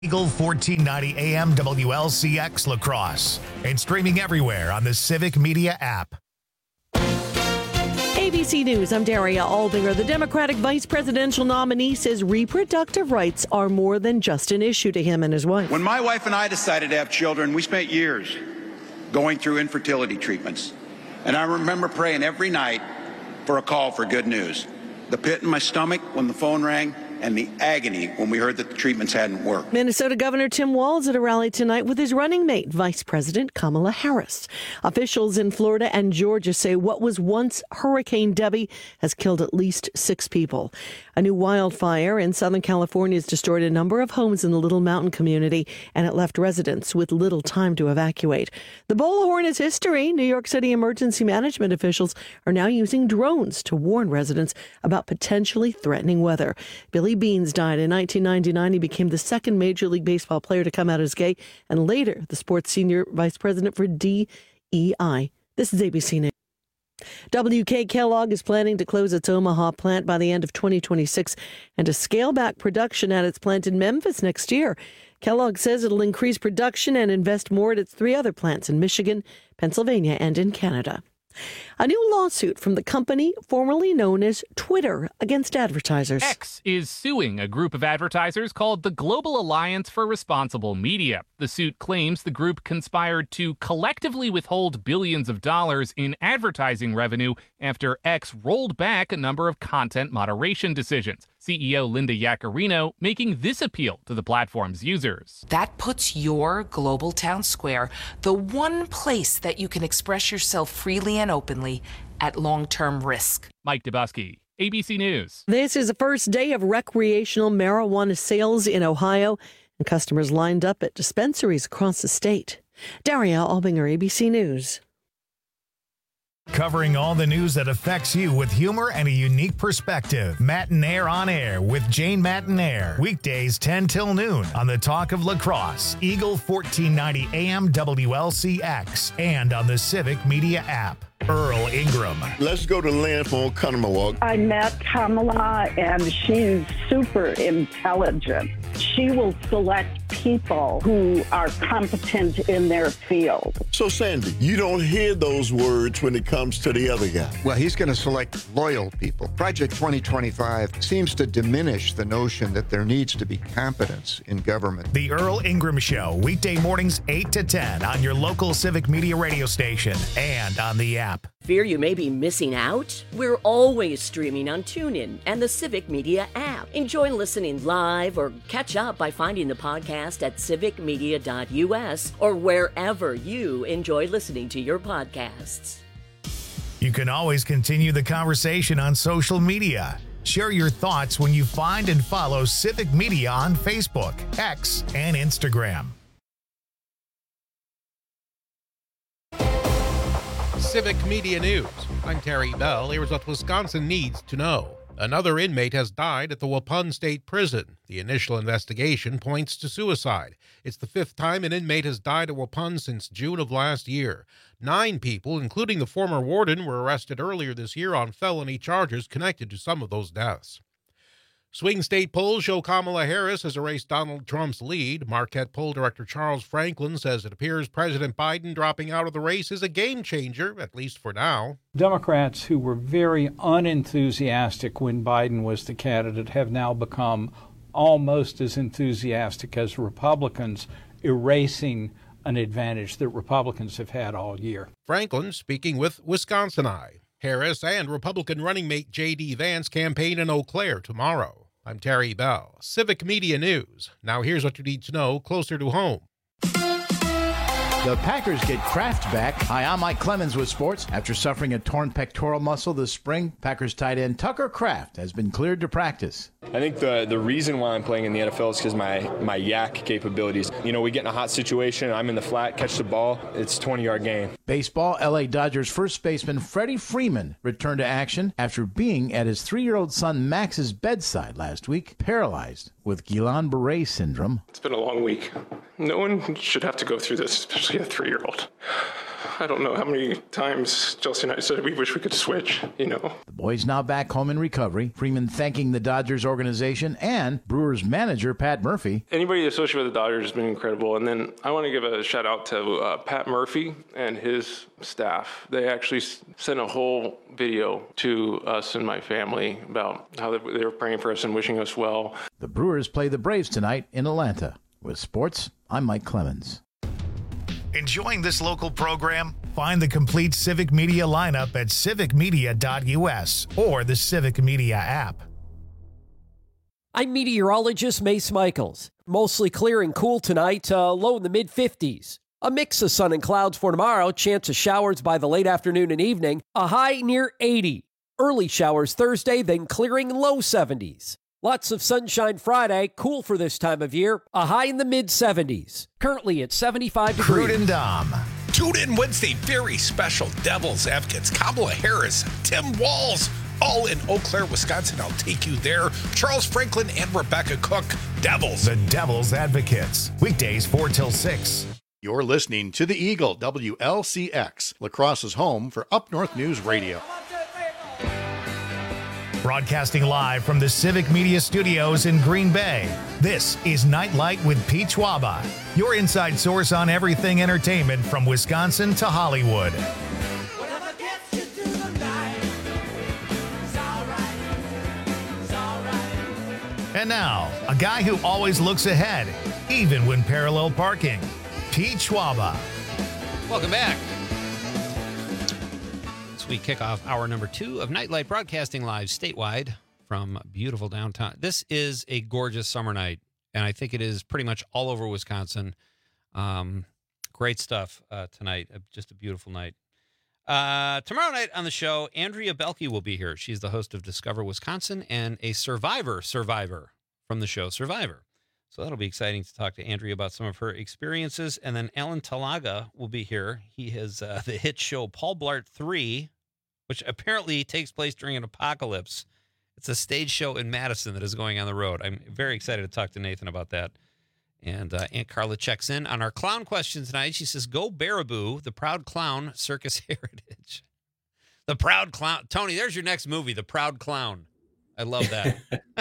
Eagle 1490 AM WLCX La Crosse and streaming everywhere on the Civic Media app. ABC News, I'm Daria Aldinger. The Democratic vice presidential nominee says reproductive rights are more than just an issue to him and his wife. When my wife and I decided to have children, we spent years going through infertility treatments. And I remember praying every night for a call for good news. The pit in my stomach when the phone rang, and the agony when we heard that the treatments hadn't worked. Minnesota Governor Tim Walz at a rally tonight with his running mate, Vice President Kamala Harris. Officials in Florida and Georgia say what was once Hurricane Debbie has killed at least 6 people. A new wildfire in Southern California has destroyed a number of homes in the Little Mountain community, and it left residents with little time to evacuate. The bullhorn is history. New York City emergency management officials are now using drones to warn residents about potentially threatening weather. Billy Beans died in 1999. He became the second Major League Baseball player to come out as gay, and later the sport's senior vice president for DEI. This is ABC News. WK Kellogg is planning to close its Omaha plant by the end of 2026 and to scale back production at its plant in Memphis next year. Kellogg says it'll increase production and invest more at its 3 other plants in Michigan, Pennsylvania, and in Canada. A new lawsuit from the company formerly known as Twitter against advertisers. X is suing a group of advertisers called the Global Alliance for Responsible Media. The suit claims the group conspired to collectively withhold billions of dollars in advertising revenue after X rolled back a number of content moderation decisions. CEO Linda Yaccarino making this appeal to the platform's users. That puts your global town square, the one place that you can express yourself freely and openly, at long-term risk. Mike Dubusky, ABC News. This is the first day of recreational marijuana sales in Ohio, and customers lined up at dispensaries across the state. Daria Albinger, ABC News. Covering all the news that affects you with humor and a unique perspective. Matinaire on Air with Jane Matinaire. Weekdays 10 till noon on the Talk of La Crosse, Eagle 1490 AM WLCX, and on the Civic Media app. Earl Ingram. Let's go to Lynn for Conomowoc. I met Kamala, and she's super intelligent. She will select people who are competent in their field. So, Sandy, you don't hear those words when it comes to the other guy. Well, he's going to select loyal people. Project 2025 seems to diminish the notion that there needs to be competence in government. The Earl Ingram Show, weekday mornings 8 to 10 on your local Civic Media radio station and on the app. Fear you may be missing out? We're always streaming on TuneIn and the Civic Media app. Enjoy listening live or catch up by finding the podcast at civicmedia.us or wherever you enjoy listening to your podcasts. You can always continue the conversation on social media. Share your thoughts when you find and follow Civic Media on Facebook, X, and Instagram. Civic Media News. I'm Terry Bell. Here's what Wisconsin needs to know. Another inmate has died at the Waupun State Prison. The initial investigation points to suicide. It's the 5th time an inmate has died at Waupun since June of last year. 9 people, including the former warden, were arrested earlier this year on felony charges connected to some of those deaths. Swing state polls show Kamala Harris has erased Donald Trump's lead. Marquette poll director Charles Franklin says it appears President Biden dropping out of the race is a game changer, at least for now. Democrats who were very unenthusiastic when Biden was the candidate have now become almost as enthusiastic as Republicans, erasing an advantage that Republicans have had all year. Franklin speaking with Wisconsin Eye. Harris and Republican running mate J.D. Vance campaign in Eau Claire tomorrow. I'm Terry Bell, Civic Media News. Now here's what you need to know closer to home. The Packers get Kraft back. Hi, I'm Mike Clemens with sports. After suffering a torn pectoral muscle this spring, Packers tight end Tucker Kraft has been cleared to practice. I think the reason why I'm playing in the NFL is because my yak capabilities. You know, we get in a hot situation, I'm in the flat, catch the ball, it's a 20-yard gain. Baseball, L.A. Dodgers first baseman Freddie Freeman returned to action after being at his 3-year-old son Max's bedside last week, paralyzed with Guillain-Barré syndrome. It's been a long week. No one should have to go through this, especially a 3-year-old. I don't know how many times Chelsea and I said we wish we could switch, The boys now back home in recovery. Freeman thanking the Dodgers organization and Brewers manager Pat Murphy. Anybody associated with the Dodgers has been incredible. And then I want to give a shout out to Pat Murphy and his staff. They actually sent a whole video to us and my family about how they were praying for us and wishing us well. The Brewers play the Braves tonight in Atlanta. With sports, I'm Mike Clemens. Enjoying this local program? Find the complete Civic Media lineup at civicmedia.us or the Civic Media app. I'm meteorologist Mace Michaels. Mostly clear and cool tonight, low in the mid-50s. A mix of sun and clouds for tomorrow, chance of showers by the late afternoon and evening, a high near 80. Early showers Thursday, then clearing low 70s. Lots of sunshine Friday, cool for this time of year, a high in the mid-70s. Currently at 75 degrees. Crude and Dom. Tune in Wednesday, very special Devil's Advocates. Kamala Harris, Tim Walz, all in Eau Claire, Wisconsin. I'll take you there. Charles Franklin and Rebecca Cook, Devils. The Devil's Advocates. Weekdays 4 till 6. You're listening to The Eagle, WLCX, La Crosse's home for Up North News Radio. Broadcasting live from the Civic Media Studios in Green Bay, this is Nightlight with Pete Schwaba, your inside source on everything entertainment from Wisconsin to Hollywood. And now, a guy who always looks ahead, even when parallel parking, Pete Schwaba. Welcome back. We kick off hour number 2 of Nightlight, broadcasting live statewide from beautiful downtown. This is a gorgeous summer night, and I think it is pretty much all over Wisconsin. Great stuff tonight. Just a beautiful night. Tomorrow night on the show, Andrea Belke will be here. She's the host of Discover Wisconsin and a survivor from the show Survivor. So that'll be exciting to talk to Andrea about some of her experiences. And then Alan Talaga will be here. He has the hit show Paul Blart 3, which apparently takes place during an apocalypse. It's a stage show in Madison that is going on the road. I'm very excited to talk to Nathan about that. And Aunt Carla checks in on our clown question tonight. She says, "Go Baraboo, the Proud Clown Circus Heritage." The Proud Clown. Tony, there's your next movie, The Proud Clown. I love that.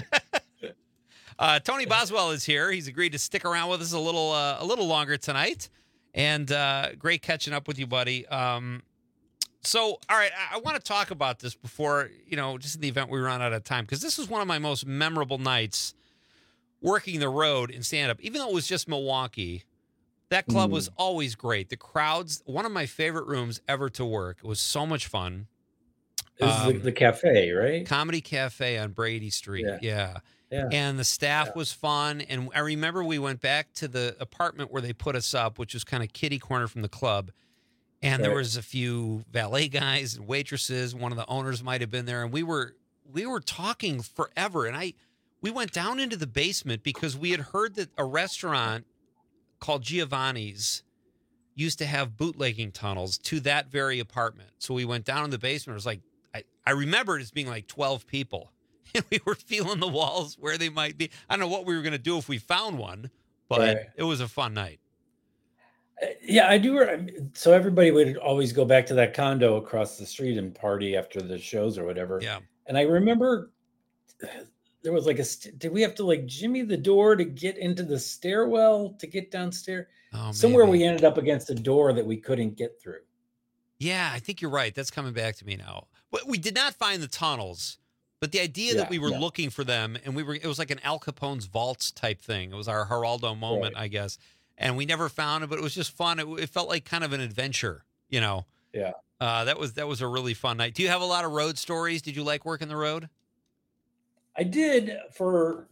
Tony Boswell is here. He's agreed to stick around with us a little longer tonight. And great catching up with you, buddy. So, all right, I want to talk about this before, just in the event we run out of time, because this was one of my most memorable nights working the road in stand-up. Even though it was just Milwaukee, that club was always great. The crowds, one of my favorite rooms ever to work. It was so much fun. This is the cafe, right? Comedy Cafe on Brady Street, yeah. And the staff was fun. And I remember we went back to the apartment where they put us up, which was kind of kitty corner from the club. And there was a few valet guys and waitresses. One of the owners might have been there. And we were talking forever. And we went down into the basement because we had heard that a restaurant called Giovanni's used to have bootlegging tunnels to that very apartment. So we went down in the basement. It was like, I remember it as being like 12 people. And we were feeling the walls where they might be. I don't know what we were going to do if we found one, but it was a fun night. Yeah, I do. So everybody would always go back to that condo across the street and party after the shows or whatever. Yeah. And I remember there was like did we have to like jimmy the door to get into the stairwell to get downstairs? Somewhere we ended up against a door that we couldn't get through. Yeah, I think you're right. That's coming back to me now. But we did not find the tunnels. But the idea that we were looking for them, and it was like an Al Capone's vaults type thing. It was our Geraldo moment, I guess. And we never found it, but it was just fun. It felt like kind of an adventure, Yeah. That was a really fun night. Do you have a lot of road stories? Did you like working the road? I did for,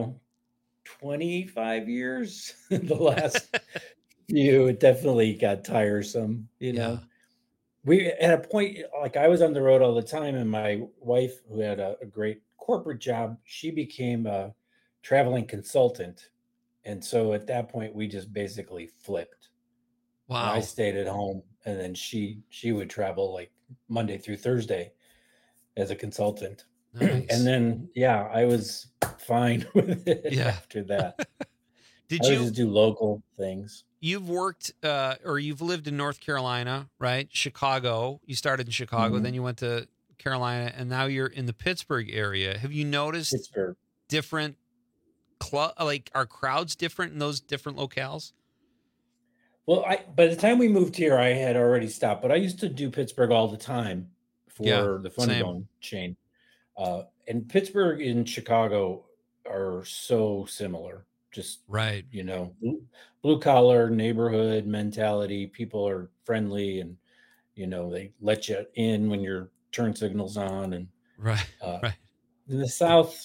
25 years. The last few, it definitely got tiresome, We at a point, like I was on the road all the time, and my wife, who had a great corporate job, she became a traveling consultant. And so at that point, we just basically flipped. Wow. And I stayed at home, and then she would travel like Monday through Thursday as a consultant. Nice. And then, I was fine with it after that. Did I would you just do local things? You've worked or you've lived in North Carolina, right? Chicago. You started in Chicago, Mhm. then you went to Carolina, and now you're in the Pittsburgh area. Have you noticed Pittsburgh. different are crowds different in those different locales? Well, by the time we moved here, I had already stopped, but I used to do Pittsburgh all the time for the Funny same. Bone chain. And Pittsburgh and Chicago are so similar. Just right, blue collar neighborhood mentality. People are friendly, and they let you in when your turn signal's on. And right. In the South,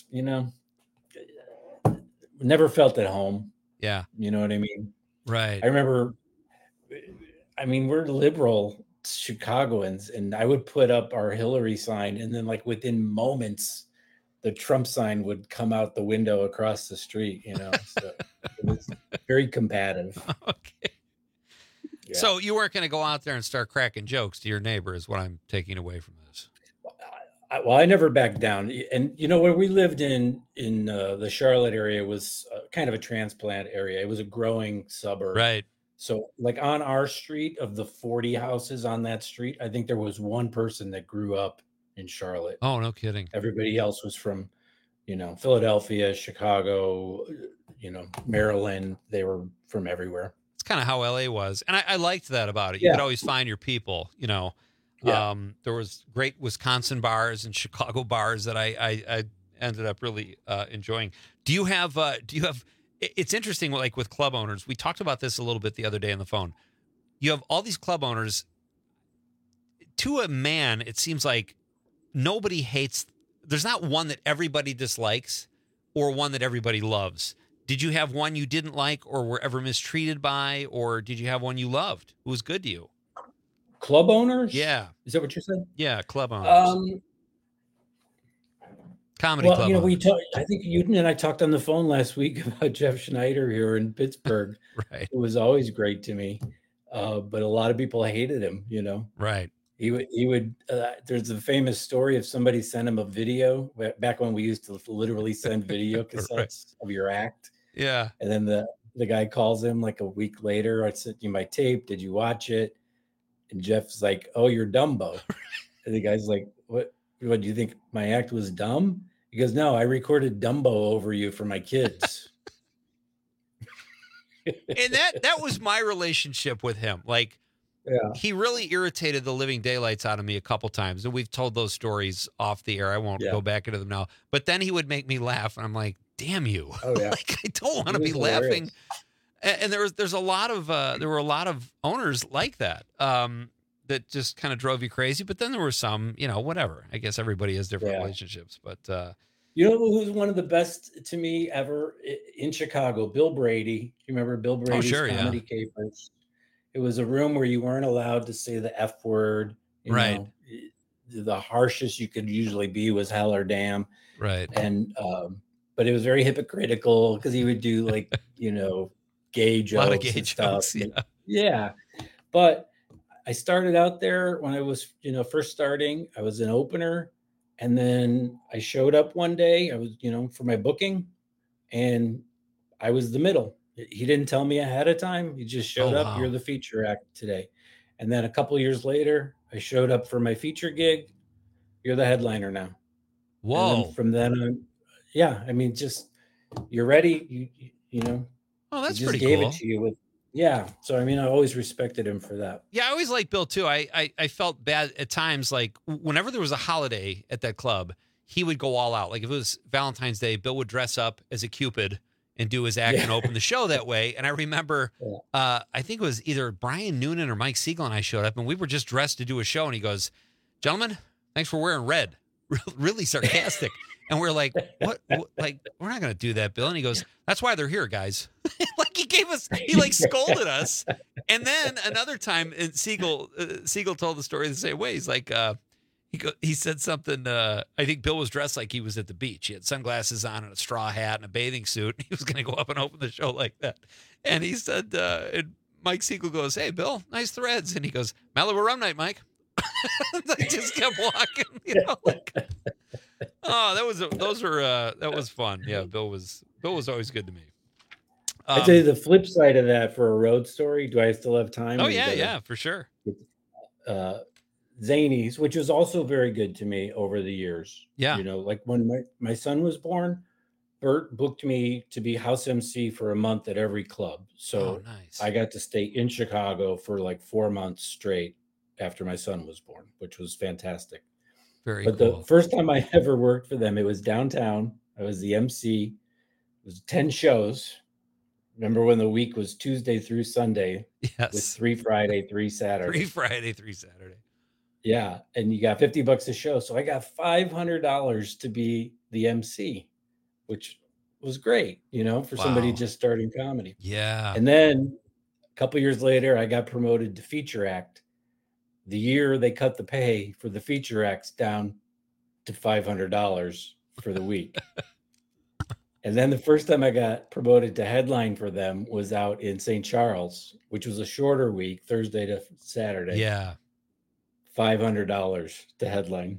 never felt at home. Yeah, you know what I mean. Right. I remember. We're liberal Chicagoans, and I would put up our Hillary sign, and then like within moments, the Trump sign would come out the window across the street. So it was very combative. Okay. Yeah. So you weren't going to go out there and start cracking jokes to your neighbor, is what I'm taking away from this. Well, I never backed down. And where we lived in the Charlotte area was kind of a transplant area. It was a growing suburb. Right. So like on our street, of the 40 houses on that street, I think there was one person that grew up in Charlotte. Oh, no kidding. Everybody else was from, Philadelphia, Chicago, Maryland. They were from everywhere. It's kind of how LA was. And I liked that about it. You Yeah. could always find your people, Yeah. There was great Wisconsin bars and Chicago bars that I ended up really enjoying. Do you have, it's interesting, like with club owners, we talked about this a little bit the other day on the phone. You have all these club owners. To a man, it seems like nobody hates. There's not one that everybody dislikes or one that everybody loves. Did you have one you didn't like or were ever mistreated by, or did you have one you loved who was good to you? Club owners? Yeah. Is that what you said? Yeah, club owners. Comedy club owners. I think you and I talked on the phone last week about Jeff Schneider here in Pittsburgh. Right. It was always great to me. But a lot of people hated him, Right. He would there's a famous story of somebody sent him a video back when we used to literally send video cassettes of your act. Yeah. And then the guy calls him like a week later. I sent you my tape. Did you watch it? And Jeff's like, "Oh, you're Dumbo." And the guy's like, What do you think my act was dumb? He goes, "No, I recorded Dumbo over you for my kids." And that was my relationship with him. Like, he really irritated the living daylights out of me a couple times. And we've told those stories off the air. I won't go back into them now. But then he would make me laugh. And I'm like, damn you. Oh, yeah. Like, I don't want to be laughing. And there were a lot of owners like that, that just kind of drove you crazy. But then there were some, whatever. I guess everybody has different relationships. But you know who's one of the best to me ever in Chicago? Bill Brady. You remember Bill Brady's Comedy Capers? It was a room where you weren't allowed to say the F word. Right. The harshest you could usually be was hell or damn. Right. And but it was very hypocritical because he would do like, gay jokes. A lot of gay and jokes, stuff. Yeah. But I started out there when I was, first starting. I was an opener. And then I showed up one day. I was, for my booking, and I was the middle. He didn't tell me ahead of time. He just showed up. Wow. You're the feature act today. And then a couple years later, I showed up for my feature gig. You're the headliner now. Whoa. And then from then on, just you're ready. You know. Oh, that's he just pretty gave cool. it to you with. Yeah. So, I always respected him for that. Yeah, I always liked Bill too. I felt bad at times, like whenever there was a holiday at that club, he would go all out. Like if it was Valentine's Day, Bill would dress up as a Cupid and do his act and open the show that way. And I remember, I think it was either Brian Noonan or Mike Siegel and I showed up, and we were just dressed to do a show. And he goes, "Gentlemen, thanks for wearing red." Really sarcastic. And we're like, what? Like, we're not going to do that, Bill. And he goes, "That's why they're here, guys." Like he like scolded us. And then another time, and Siegel told the story the same way. He's like, he said something. I think Bill was dressed like he was at the beach. He had sunglasses on and a straw hat and a bathing suit. He was going to go up and open the show like that. And he said, and Mike Siegel goes, "Hey, Bill, nice threads." And he goes, "Malibu rum night, Mike." I just kept walking, like, oh, that was fun. Yeah, Bill was always good to me. I'd say the flip side of that for a road story. Do I still have time? Oh, yeah, for sure. Zanies, which was also very good to me over the years. Yeah. You know, like when my son was born, Bert booked me to be house MC for a month at every club. So nice. I got to stay in Chicago for like 4 months straight after my son was born, which was fantastic. But the first time I ever worked for them, it was downtown. I was the MC. It was 10 shows. Remember when the week was Tuesday through Sunday? Yes. With 3 Friday, 3 Saturday. 3 Friday, 3 Saturday. Yeah. And you got $50 a show. So I got $500 to be the MC, which was great, you know, for somebody just starting comedy. Yeah. And then a couple years later, I got promoted to feature act. The year they cut the pay for the feature acts down to $500 for the week. And then the first time I got promoted to headline for them was out in St. Charles, which was a shorter week, Thursday to Saturday. Yeah. $500 to headline.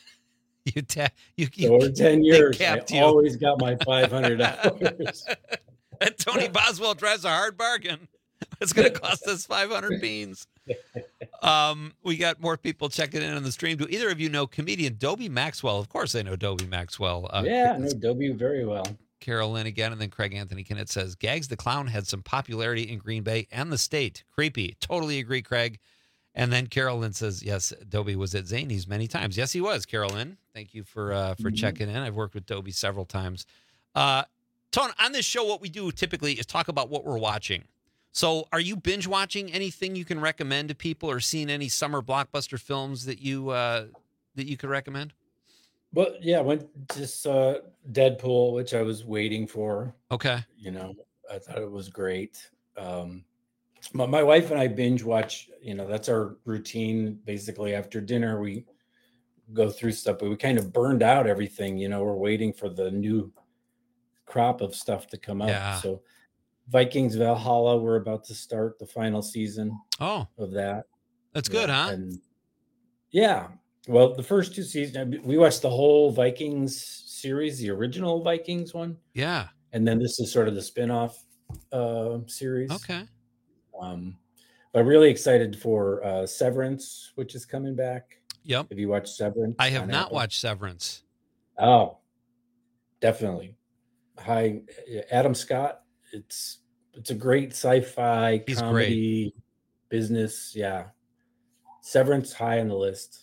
You over 10 years, I you. always got my $500. And Tony Boswell drives a hard bargain. It's going to cost us 500 beans. We got more people checking in on the stream. Do either of you know comedian Dobie Maxwell? Of course I know Dobie Maxwell. Yeah, I know Dobie very well. Carol Lynn again, and then Craig Anthony Kennett says, Gags the Clown had some popularity in Green Bay and the state. Creepy. Totally agree, Craig. And then Carol Lynn says, yes, Dobie was at Zanies many times. Yes, he was, Carol Lynn. Thank you for checking in. I've worked with Dobie several times. Tone, on this show, what we do typically is talk about what we're watching. So are you binge watching anything you can recommend to people, or seeing any summer blockbuster films that you could recommend? Well, yeah, I went to saw Deadpool, which I was waiting for. Okay. You know, I thought it was great. My wife and I binge watch, you know, that's our routine. Basically, after dinner, we go through stuff, but we kind of burned out everything. You know, we're waiting for the new crop of stuff to come up. Yeah. So Vikings Valhalla, we're about to start the final season of that. That's good, huh? And yeah. Well, the first 2 seasons, we watched the whole Vikings series, the original Vikings one. Yeah. And then this is sort of the spin-off series. Okay. But really excited for Severance, which is coming back. Yep. Have you watched Severance? I have not watched Severance. Oh, definitely. Hi, Adam Scott. It's a great sci-fi comedy business. Yeah. Severance high on the list.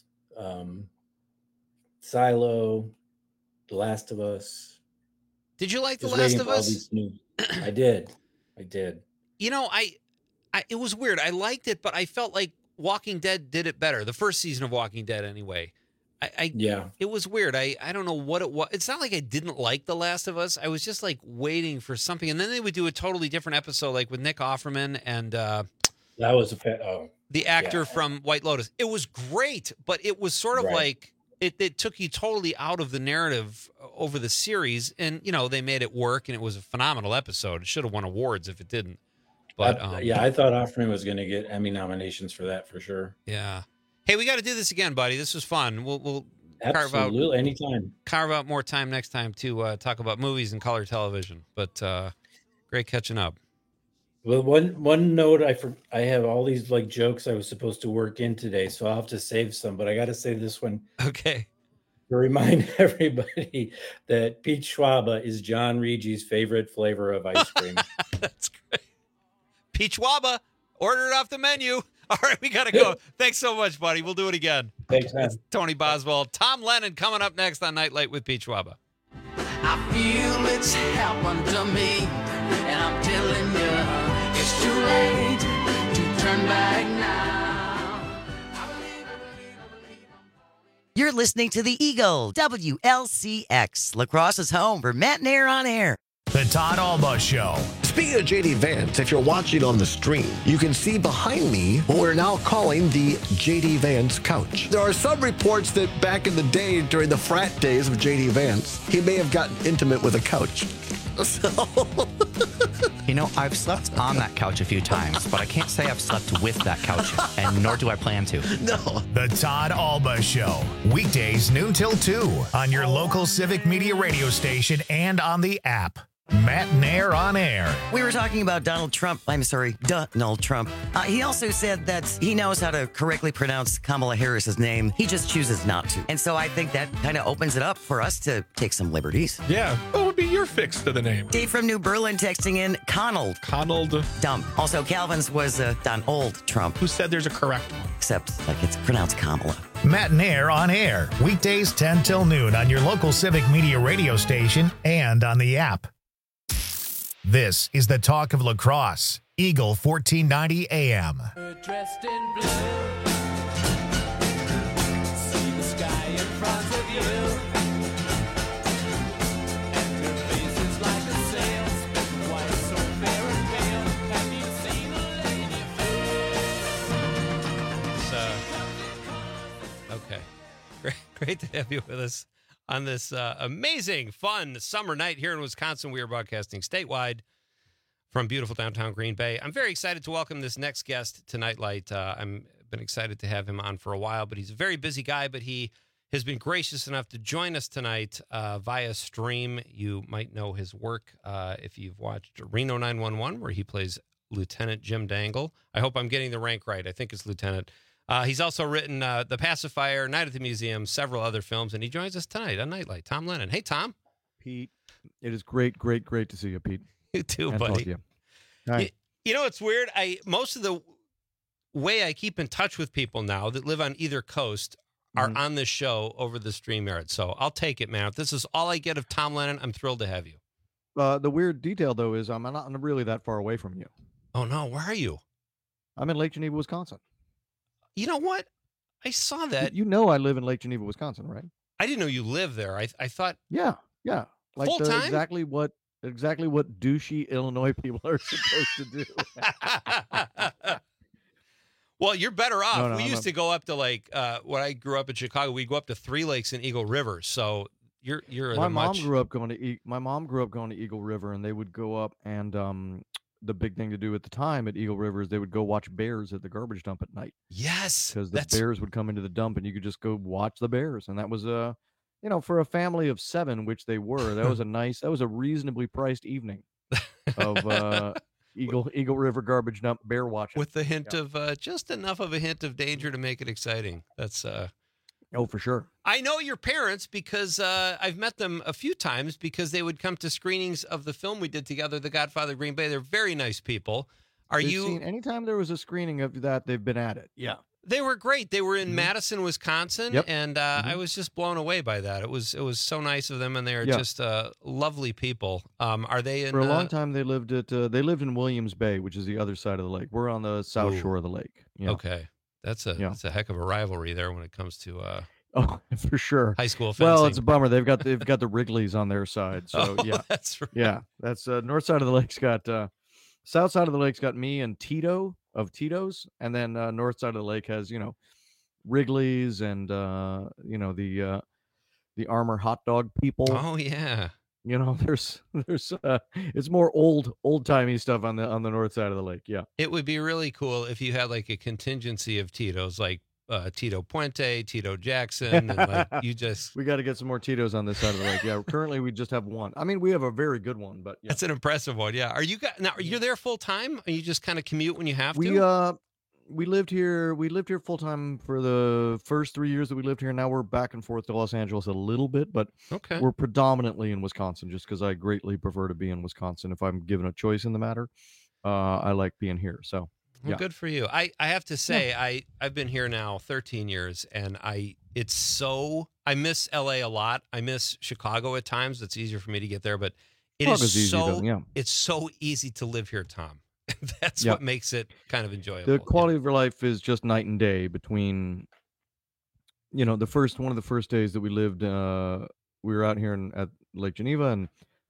Silo, The Last of Us. Did you like The Last of Us? I did. You know, I it was weird. I liked it, but I felt like Walking Dead did it better. The first season of Walking Dead, anyway. Yeah. It was weird. I don't know what it was. It's not like I didn't like The Last of Us. I was just like waiting for something, and then they would do a totally different episode, like with Nick Offerman and that was the actor from White Lotus. It was great, but it was sort of like it took you totally out of the narrative over the series, and you know they made it work, and it was a phenomenal episode. It should have won awards if it didn't. But I thought Offerman was going to get Emmy nominations for that for sure. Yeah. Hey, we got to do this again, buddy. This was fun. We'll absolutely anytime. Carve out more time next time to talk about movies and color television. But great catching up. Well, one note, I have all these like jokes I was supposed to work in today, so I'll have to save some. But I got to say this one. Okay. To remind everybody that peach schwaba is John Reggie's favorite flavor of ice cream. That's great. Peach schwaba, order it off the menu. All right, we got to go. Thanks so much, buddy. We'll do it again. Thanks, man. It's Tony Boswell. Tom Lennon coming up next on Nightlight with Peach schwaba. I feel it's happened to me, and I'm telling you, it's too late to turn back now. You're listening to The Eagle, WLCX, Lacrosse's home for Matt and Air on Air. The Todd Alba Show. Speaking of JD Vance, if you're watching on the stream, you can see behind me what we're now calling the JD Vance couch. There are some reports that back in the day, during the frat days of JD Vance, he may have gotten intimate with a couch. So... You know, I've slept on that couch a few times, but I can't say I've slept with that couch, and nor do I plan to. No. The Todd Alba Show. Weekdays noon till 2 on your local Civic Media radio station and on the app. Matt and Air on air. We were talking about Donald Trump. Donald Trump. He also said that he knows how to correctly pronounce Kamala Harris's name. He just chooses not to. And so I think that kind of opens it up for us to take some liberties. Yeah. What would be your fix to the name? Dave from New Berlin texting in Conald. Dumb. Also, Calvin's was Donald Trump. Who said there's a correct one? Except like it's pronounced Kamala. Matt and Air on air. Weekdays 10 till noon on your local Civic Media radio station and on the app. This is the talk of La Crosse, Eagle 1490 AM. Dressed in blue, see the sky in front of you, and her face is like a sail, split white, so fair and pale. Have you seen a lady? Okay. Great to have you with us on this amazing, fun summer night here in Wisconsin. We are broadcasting statewide from beautiful downtown Green Bay. I'm very excited to welcome this next guest to Nightlight. I've been excited to have him on for a while, but he's a very busy guy, but he has been gracious enough to join us tonight via stream. You might know his work if you've watched Reno 911, where he plays Lieutenant Jim Dangle. I hope I'm getting the rank right. I think it's Lieutenant. He's also written The Pacifier, Night at the Museum, several other films, and he joins us tonight on Nightlight. Tom Lennon. Hey, Tom. Pete, it is great to see you, Pete. You too, and buddy. Talk to you. Hi. You know, it's weird. Most of the way I keep in touch with people now that live on either coast are on this show over the StreamYard. So I'll take it, man. If this is all I get of Tom Lennon, I'm thrilled to have you. The weird detail, though, is I'm not really that far away from you. Oh, no. Where are you? I'm in Lake Geneva, Wisconsin. You know what? I saw that. You know I live in Lake Geneva, Wisconsin, right? I didn't know you lived there. I thought. Yeah. Like full time? Exactly what douchey Illinois people are supposed to do. Well, you're better off. No, we used to go up to when I grew up in Chicago, we'd go up to Three Lakes and Eagle River. So you're my mom grew up going to Eagle River, and they would go up, and the big thing to do at the time at Eagle River is they would go watch bears at the garbage dump at night. Yes, because the bears would come into the dump, and you could just go watch the bears, and that was for a family of 7, which they were, that was a reasonably priced evening of Eagle River garbage dump bear watching, with the hint of just enough of a hint of danger to make it exciting. That's oh, for sure. I know your parents because I've met them a few times because they would come to screenings of the film we did together, The Godfather of Green Bay. They're very nice people. Anytime there was a screening of that, they've been at it. Yeah. They were great. They were in Madison, Wisconsin, and I was just blown away by that. It was so nice of them, and they are just lovely people. Are they for a long time? They lived in Williams Bay, which is the other side of the lake. We're on the south shore of the lake. Yeah. Okay, that's a heck of a rivalry there when it comes to oh, for sure, high school fencing. Well, it's a bummer. They've got the Wrigley's on their side. So yeah, that's right. Yeah, that's north side of the lake's got south side of the lake's got me and Tito of Tito's, and then north side of the lake has Wrigley's and the Armour hot dog people. Oh yeah, there's it's more old timey stuff on the north side of the lake. Yeah, it would be really cool if you had like a contingency of Tito's, like Tito Puente, Tito Jackson, and like we got to get some more Tito's on this side of the lake. Yeah, currently we just have one. I mean, we have a very good one, but that's an impressive one. Yeah, are you there full time? Or you just kind of commute when you have to? We lived here full time for the first 3 years that we lived here. Now we're back and forth to Los Angeles a little bit, but we're predominantly in Wisconsin just because I greatly prefer to be in Wisconsin. If I'm given a choice in the matter, I like being here. So. Well, good for you. I have to say, I've been here now 13 years, and I miss LA a lot. I miss Chicago at times. It's easier for me to get there, but it's so easy to live here, Tom. That's what makes it kind of enjoyable. The quality of your life is just night and day between, one of the first days that we lived, we were out here at Lake Geneva, and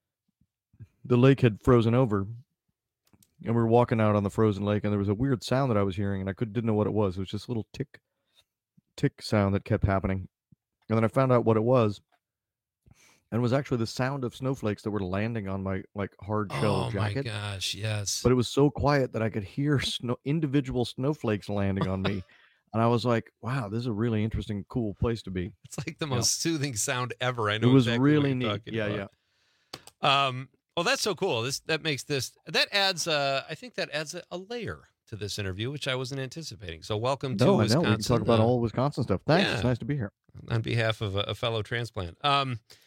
the lake had frozen over. And we were walking out on the frozen lake, and there was a weird sound that I was hearing, and I didn't know what it was. It was just a little tick sound that kept happening. And then I found out what it was, and it was actually the sound of snowflakes that were landing on my hard shell jacket. Oh my gosh, yes. But it was so quiet that I could hear individual snowflakes landing on me. And I was like, wow, this is a really interesting, cool place to be. It's like the most soothing sound ever. I know it was exactly really what you're neat. talking about. Yeah. Oh, that's so cool. That adds I think that adds a layer to this interview, which I wasn't anticipating. So welcome to Wisconsin. We can talk about all Wisconsin stuff. Thanks. Yeah. It's nice to be here. On behalf of a fellow transplant. All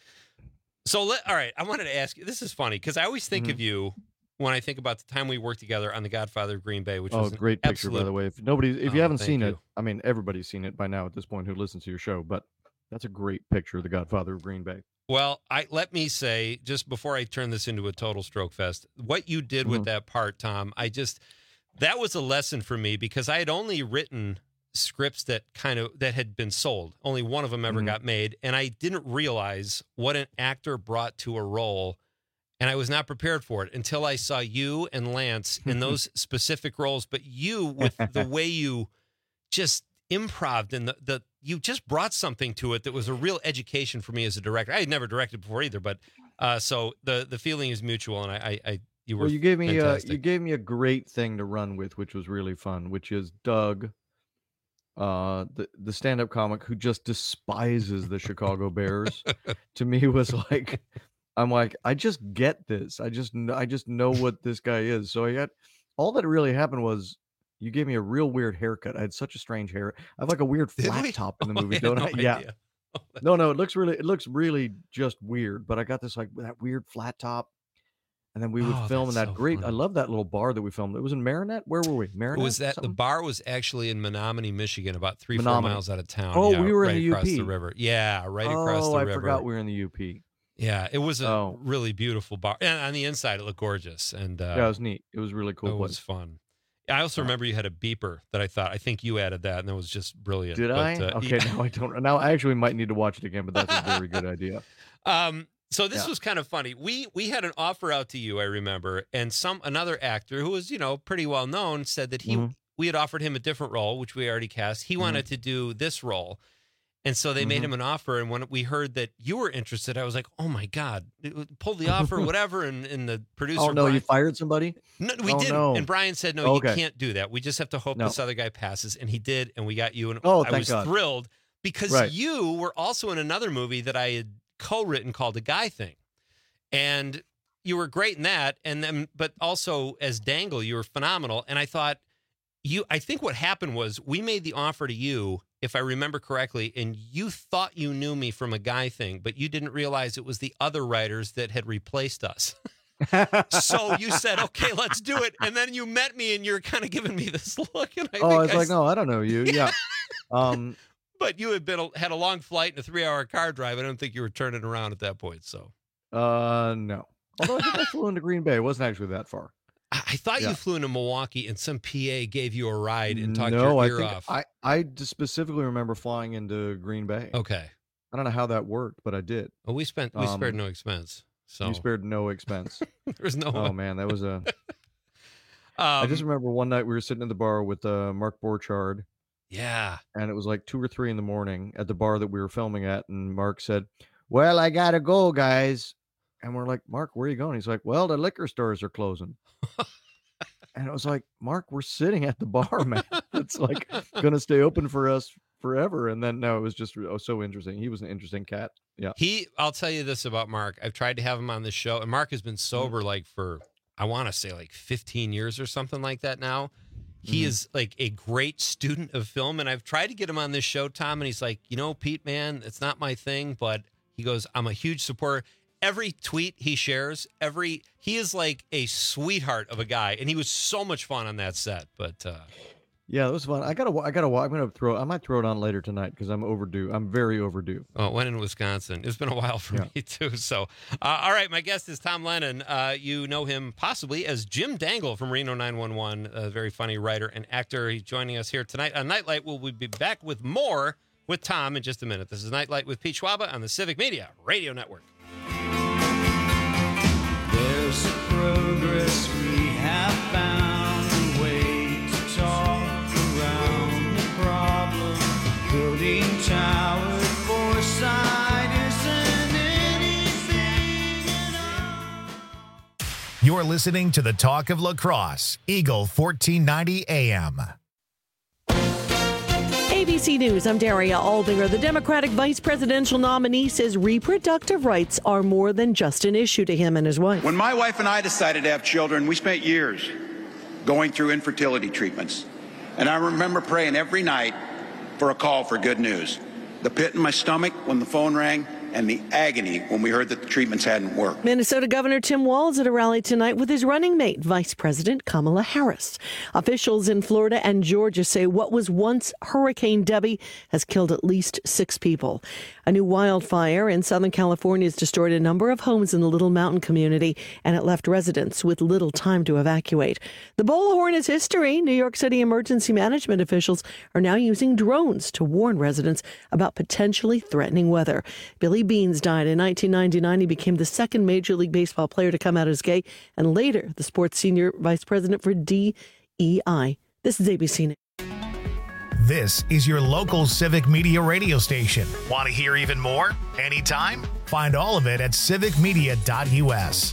right. I wanted to ask you, this is funny because I always think of you when I think about the time we worked together on The Godfather of Green Bay, which was a great picture, by the way. If you haven't seen it, I mean, everybody's seen it by now at this point who listens to your show, but that's a great picture of The Godfather of Green Bay. Well, let me say, just before I turn this into a total stroke fest, what you did with that part, Tom, that was a lesson for me because I had only written scripts that had been sold. Only one of them ever got made. And I didn't realize what an actor brought to a role. And I was not prepared for it until I saw you and Lance in those specific roles. But you, with the way you just improv'd and you just brought something to it that was a real education for me as a director. I had never directed before either, but so the feeling is mutual. And you gave me a great thing to run with, which was really fun, which is Doug, the stand-up comic who just despises the Chicago Bears. To me was like, I'm like, I just get this. I just know what this guy is. So all that really happened was you gave me a real weird haircut. I had such a strange hair. I have like a weird flat top in the movie, don't I? Yeah. No, it looks really just weird. But I got this like that weird flat top. And then we would film in that great. Funny. I love that little bar that we filmed. It was in Marinette. Where were we? Marinette. Was that the bar was actually in Menominee, Michigan, about 3-4 miles out of town. Oh, we were right in the UP. Across the river. Yeah, right across the river. I forgot we were in the UP. Yeah, it was a really beautiful bar, and on the inside it looked gorgeous. And yeah, it was neat. It was really cool. It was fun. I also remember you had a beeper that I think you added that, and that was just brilliant. Did I? Okay, now I don't. Now I actually might need to watch it again, but that's a very good idea. So this was kind of funny. We had an offer out to you, I remember, and another actor who was, pretty well known said that we had offered him a different role, which we already cast. He wanted to do this role. And so they made him an offer, and when we heard that you were interested, I was like, "Oh my God, pull the offer, whatever." And the producer, oh no, Brian, you fired somebody? No, we didn't. No. And Brian said, "No, you can't do that. We just have to hope this other guy passes." And he did, and we got you. And I was thrilled because you were also in another movie that I had co-written called A Guy Thing, and you were great in that. And then, but also as Dangle, you were phenomenal. And I thought I think what happened was we made the offer to you, if I remember correctly, and you thought you knew me from A Guy Thing, but you didn't realize it was the other writers that had replaced us. So you said, "Okay, let's do it." And then you met me and you're kind of giving me this look. And I was like, "No, I don't know you." Yeah. But you had a long flight and a 3-hour car drive. I don't think you were turning around at that point. So, no. Although I think I flew into Green Bay. It wasn't actually that far. I thought you flew into Milwaukee and some PA gave you a ride and talked your ear off. I just specifically remember flying into Green Bay. Okay. I don't know how that worked, but I did. Well, we spared no expense. So you spared no expense. There's no. Oh man, that was a. I just remember one night we were sitting in the bar with Mark Borchardt. Yeah. And it was like 2 or 3 in the morning at the bar that we were filming at, and Mark said, "Well, I gotta go, guys." And we're like, "Mark, where are you going?" He's like, "Well, the liquor stores are closing." And I was like, "Mark, we're sitting at the bar, man. It's like going to stay open for us forever." And then, no, it was just so interesting. He was an interesting cat. Yeah. I'll tell you this about Mark. I've tried to have him on this show, and Mark has been sober like for, I want to say like 15 years or something like that now. He is like a great student of film, and I've tried to get him on this show, Tom, and he's like, "Pete, man, it's not my thing," but he goes, "I'm a huge supporter." Every tweet he shares, he is like a sweetheart of a guy, and he was so much fun on that set. But yeah, it was fun. I might throw it on later tonight because I'm overdue. I'm very overdue. Oh, when in Wisconsin? It's been a while for me too. So, all right, my guest is Tom Lennon. You know him possibly as Jim Dangle from Reno 911, a very funny writer and actor. He's joining us here tonight on Nightlight. We'll be back with more with Tom in just a minute. This is Nightlight with Pete Schwaba on the Civic Media Radio Network. There's progress we have found, a way to talk around the problem. Building tower foresight isn't anything at all. You're listening to the Talk of Lacrosse, Eagle 1490 AM. A ABC News, I'm Daria Aldinger. The Democratic vice presidential nominee says reproductive rights are more than just an issue to him and his wife. When my wife and I decided to have children, we spent years going through infertility treatments. And I remember praying every night for a call for good news. The pit in my stomach when the phone rang, and the agony when we heard that the treatments hadn't worked. Minnesota Governor Tim Walz at a rally tonight with his running mate, Vice President Kamala Harris. Officials in Florida and Georgia say what was once Hurricane Debbie has killed at least 6 people. A new wildfire in Southern California has destroyed a number of homes in the Little Mountain community, and it left residents with little time to evacuate. The bullhorn is history. New York City emergency management officials are now using drones to warn residents about potentially threatening weather. Billy Beans died in 1999. He became the second Major League Baseball player to come out as gay, and later the sport's senior vice president for DEI. This is ABC News. This is your local Civic Media radio station. Want to hear even more? Anytime? Find all of it at civicmedia.us.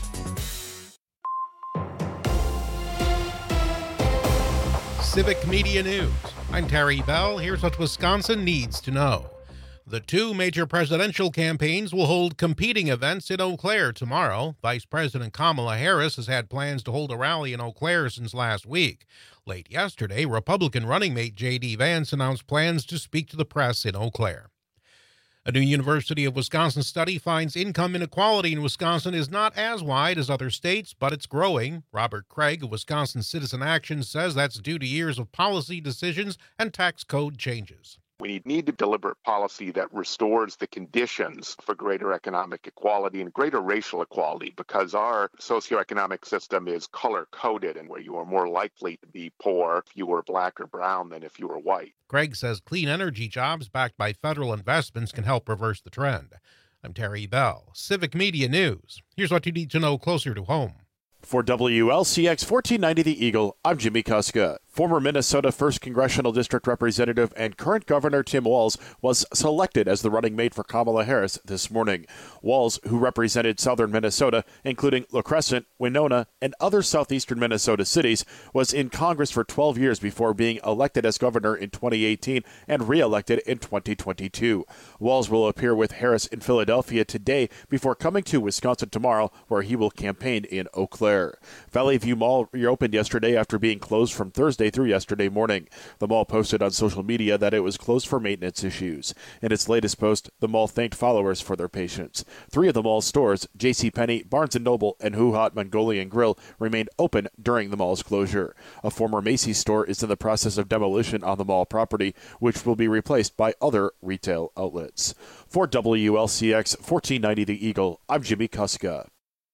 Civic Media News. I'm Terry Bell. Here's what Wisconsin needs to know. The 2 major presidential campaigns will hold competing events in Eau Claire tomorrow. Vice President Kamala Harris has had plans to hold a rally in Eau Claire since last week. Late yesterday, Republican running mate J.D. Vance announced plans to speak to the press in Eau Claire. A new University of Wisconsin study finds income inequality in Wisconsin is not as wide as other states, but it's growing. Robert Craig of Wisconsin Citizen Action says that's due to years of policy decisions and tax code changes. We need deliberate policy that restores the conditions for greater economic equality and greater racial equality, because our socioeconomic system is color-coded, and where you are more likely to be poor if you were black or brown than if you were white. Craig says clean energy jobs backed by federal investments can help reverse the trend. I'm Terry Bell, Civic Media News. Here's what you need to know closer to home. For WLCX 1490 The Eagle, I'm Jimmy Kuska. Former Minnesota 1st Congressional District Representative and current Governor Tim Walz was selected as the running mate for Kamala Harris this morning. Walz, who represented southern Minnesota, including La Crescent, Winona, and other southeastern Minnesota cities, was in Congress for 12 years before being elected as governor in 2018 and re-elected in 2022. Walz will appear with Harris in Philadelphia today before coming to Wisconsin tomorrow, where he will campaign in Eau Claire. Valley View Mall reopened yesterday after being closed from Thursday through yesterday morning. The mall posted on social media that it was closed for maintenance issues. In its latest post, the mall thanked followers for their patience. 3 of the mall's stores, JCPenney, Barnes & Noble, and Who Hot Mongolian Grill, remained open during the mall's closure. A former Macy's store is in the process of demolition on the mall property, which will be replaced by other retail outlets. For WLCX 1490 The Eagle, I'm Jimmy Kuska.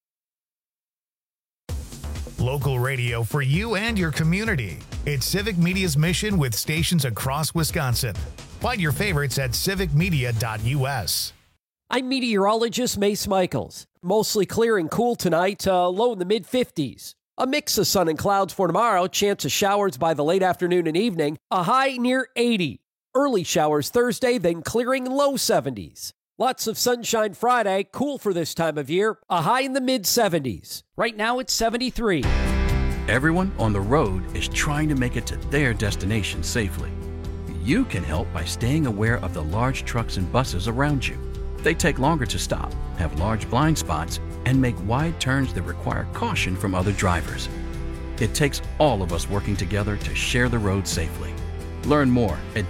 Local radio for you and your community. It's Civic Media's mission with stations across Wisconsin. Find your favorites at civicmedia.us. I'm meteorologist Mace Michaels. Mostly clear and cool tonight, low in the mid-50s. A mix of sun and clouds for tomorrow, chance of showers by the late afternoon and evening, a high near 80. Early showers Thursday, then clearing low 70s. Lots of sunshine Friday, cool for this time of year, a high in the mid-70s. Right now it's 73. Everyone on the road is trying to make it to their destination safely. You can help by staying aware of the large trucks and buses around you. They take longer to stop, have large blind spots, and make wide turns that require caution from other drivers. It takes all of us working together to share the road safely. Learn more at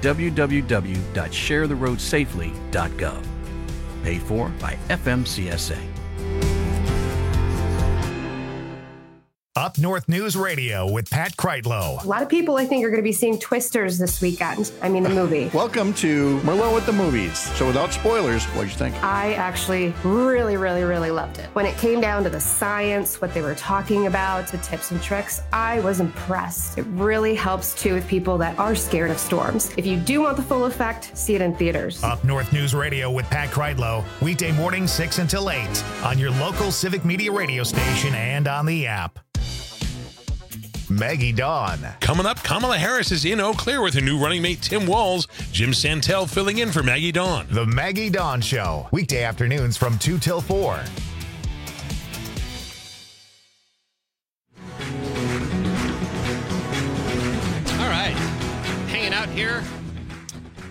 www.sharetheroadsafely.gov. Paid for by FMCSA. Up North News Radio with Pat Kreitlow. A lot of people, I think, are going to be seeing Twisters this weekend. I mean, the movie. Welcome to Merlot with the Movies. So without spoilers, what did you think? I actually really loved it. When it came down to the science, what they were talking about, the tips and tricks, I was impressed. It really helps, too, with people that are scared of storms. If you do want the full effect, see it in theaters. Up North News Radio with Pat Kreitlow. Weekday morning 6 until 8 on your local Civic Media radio station and on the app. Maggie Dawn. Coming up, Kamala Harris is in Eau Claire with her new running mate Tim Walz. Jim Santel filling in for Maggie Dawn. The Maggie Dawn Show. Weekday afternoons from 2 till 4. All right. Hanging out here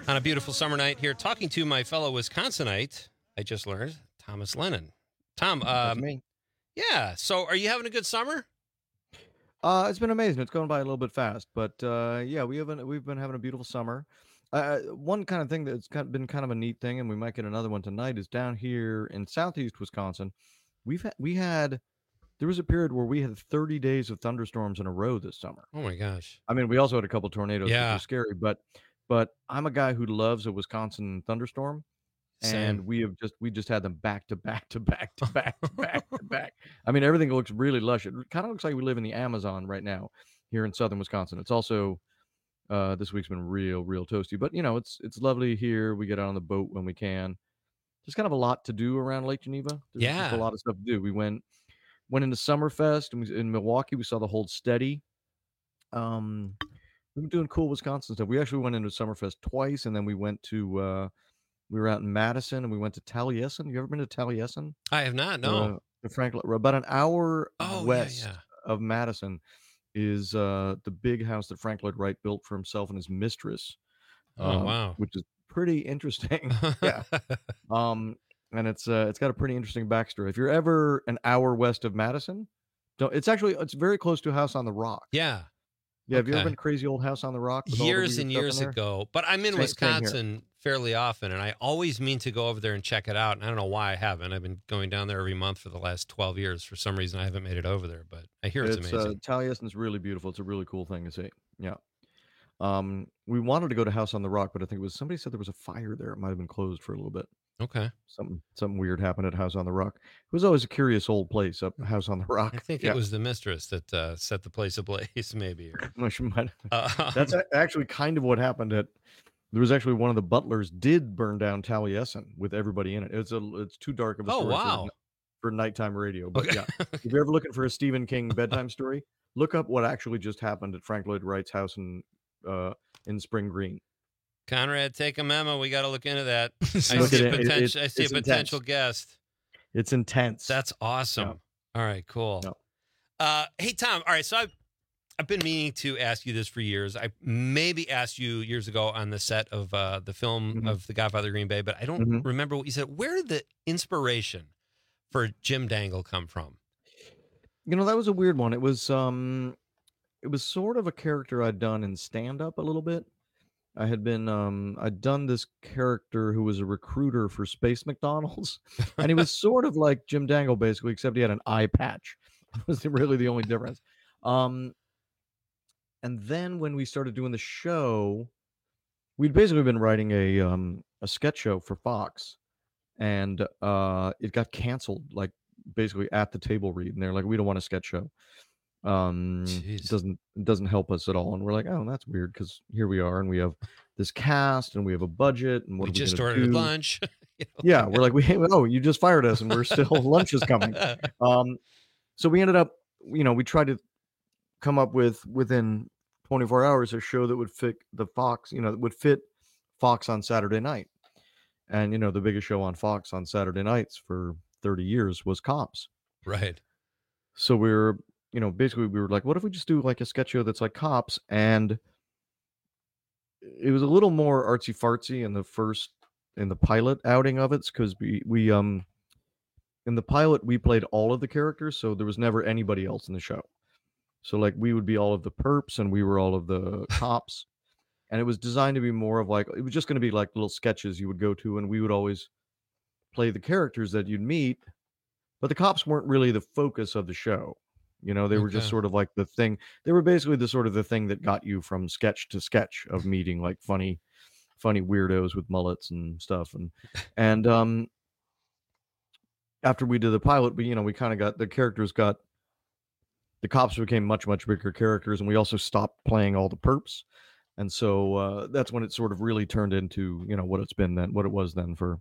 On a beautiful summer night here, talking to my fellow Wisconsinite, I just learned, Thomas Lennon. Tom, That's me. Yeah. So, are you having a good summer? It's been amazing. It's going by a little bit fast, but yeah, we've been having a beautiful summer. One kind of thing that's been kind of a neat thing, and we might get another one tonight, is down here in southeast Wisconsin. There was a period where we had 30 days of thunderstorms in a row this summer. Oh my gosh! I mean, we also had a couple tornadoes, Yeah. which was scary. But I'm a guy who loves a Wisconsin thunderstorm, Same. and we just had them back to back to back to back to back to back. I mean, everything looks really lush. It kind of looks like we live in the Amazon right now here in southern Wisconsin. It's also this week's been real toasty, but it's lovely here. We get out on the boat when we can. There's kind of a lot to do around Lake Geneva. There's just a Yeah. lot of stuff to do. We went into Summerfest, and in Milwaukee we saw the Hold Steady. We've been doing cool Wisconsin stuff. We actually went into Summerfest twice, and then we went to we were out in Madison, and we went to Taliesin. You ever been to Taliesin? I have not. No. The Franklin, about an hour Oh, west yeah. of Madison is the big house that Frank Lloyd Wright built for himself and his mistress. Oh, wow. Which is pretty interesting. Yeah. And it's got a pretty interesting backstory. If you're ever an hour west of Madison, it's very close to a House on the Rock. Yeah. Yeah. Have you ever Okay. been to Crazy Old House on the Rock? with all the Years weird and stuff in years there? ago, but I'm in Same here. Wisconsin fairly often, and I always mean to go over there and check it out. And I don't know why I haven't. I've been going down there every month for the last 12 years. For some reason, I haven't made it over there, but I hear it's amazing. Taliesin's really beautiful. It's a really cool thing to see. Yeah. We wanted to go to House on the Rock, but I think somebody said there was a fire there. It might have been closed for a little bit. Okay. Something weird happened at House on the Rock. It was always a curious old place up House on the Rock. I think Yeah. it was the mistress that set the place ablaze, maybe. Or, Well, she might- Uh, That's actually kind of what happened there was actually one of the butlers did burn down Taliesin with everybody in it. It's too dark of a Oh, story wow. for nighttime radio. But Okay. yeah, if you're ever looking for a Stephen King bedtime story, look up what actually just happened at Frank Lloyd Wright's house in Spring Green. Conrad, take a memo. We got to look into that. I Look see at a it. potential. I see a It's potential intense. guest. It's intense. That's awesome. All right, cool. Yeah. Hey, Tom. All right, so I've been meaning to ask you this for years. I maybe asked you years ago on the set of the film of The Godfather of Green Bay, but I don't remember what you said. Where did the inspiration for Jim Dangle come from? That was a weird one. It was sort of a character I'd done in stand-up a little bit. I had been I'd done this character who was a recruiter for Space McDonald's, and he was sort of like Jim Dangle basically, except he had an eye patch. That was really the only difference. And then when we started doing the show, we'd basically been writing a sketch show for Fox, and it got canceled like basically at the table read, and they're like, "We don't want a sketch show. It doesn't help us at all." And we're like, "Oh, that's weird," because here we are, and we have this cast, and we have a budget, and what We are we just gonna ordered do? lunch. Yeah, we're like, you just fired us, and we're still lunch is coming. So we ended up, we tried to come up with within 24 hours a show that would fit the Fox, that would fit Fox on Saturday night. And the biggest show on Fox on Saturday nights for 30 years was Cops. Right. So basically we were like, what if we just do like a sketch show that's like Cops? And it was a little more artsy fartsy in the pilot outing of it, because we in the pilot we played all of the characters, so there was never anybody else in the show. So like we would be all of the perps, and we were all of the cops, and it was designed to be more of like, it was just going to be like little sketches you would go to, and we would always play the characters that you'd meet, but the cops weren't really the focus of the show. They were just Okay. sort of like the thing. They were basically the thing that got you from sketch to sketch of meeting like funny weirdos with mullets and stuff. And after we did the pilot, we kind of got the cops became much, much bigger characters, and we also stopped playing all the perps. And so that's when it sort of really turned into, what it was then for,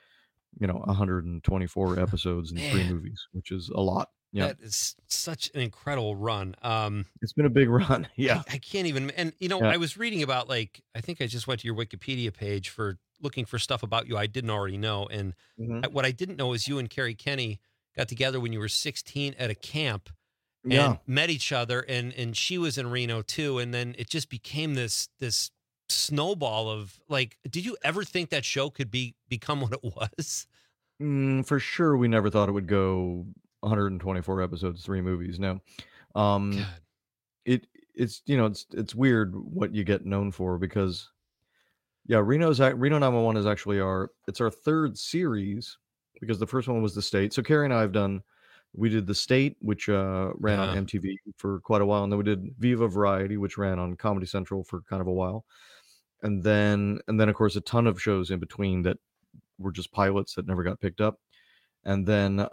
124 episodes and 3 Man. movies, which is a lot. Yeah. That is such an incredible run. It's been a big run. Yeah. I can't even, and Yeah. I was reading about I think I just went to your Wikipedia page for looking for stuff about you I didn't already know. And what I didn't know is you and Carrie Kenny got together when you were 16 at a camp and Yeah. met each other, and she was in Reno too. And then it just became this snowball of like, did you ever think that show could become what it was? For sure, we never thought it would go 124 episodes, 3 movies. No, it's it's weird what you get known for because, yeah, Reno 911 is actually our 3rd series because the first one was The State. So Carrie and I we did The State, which ran on MTV for quite a while, and then we did Viva Variety, which ran on Comedy Central for kind of a while, and then of course a ton of shows in between that were just pilots that never got picked up, and then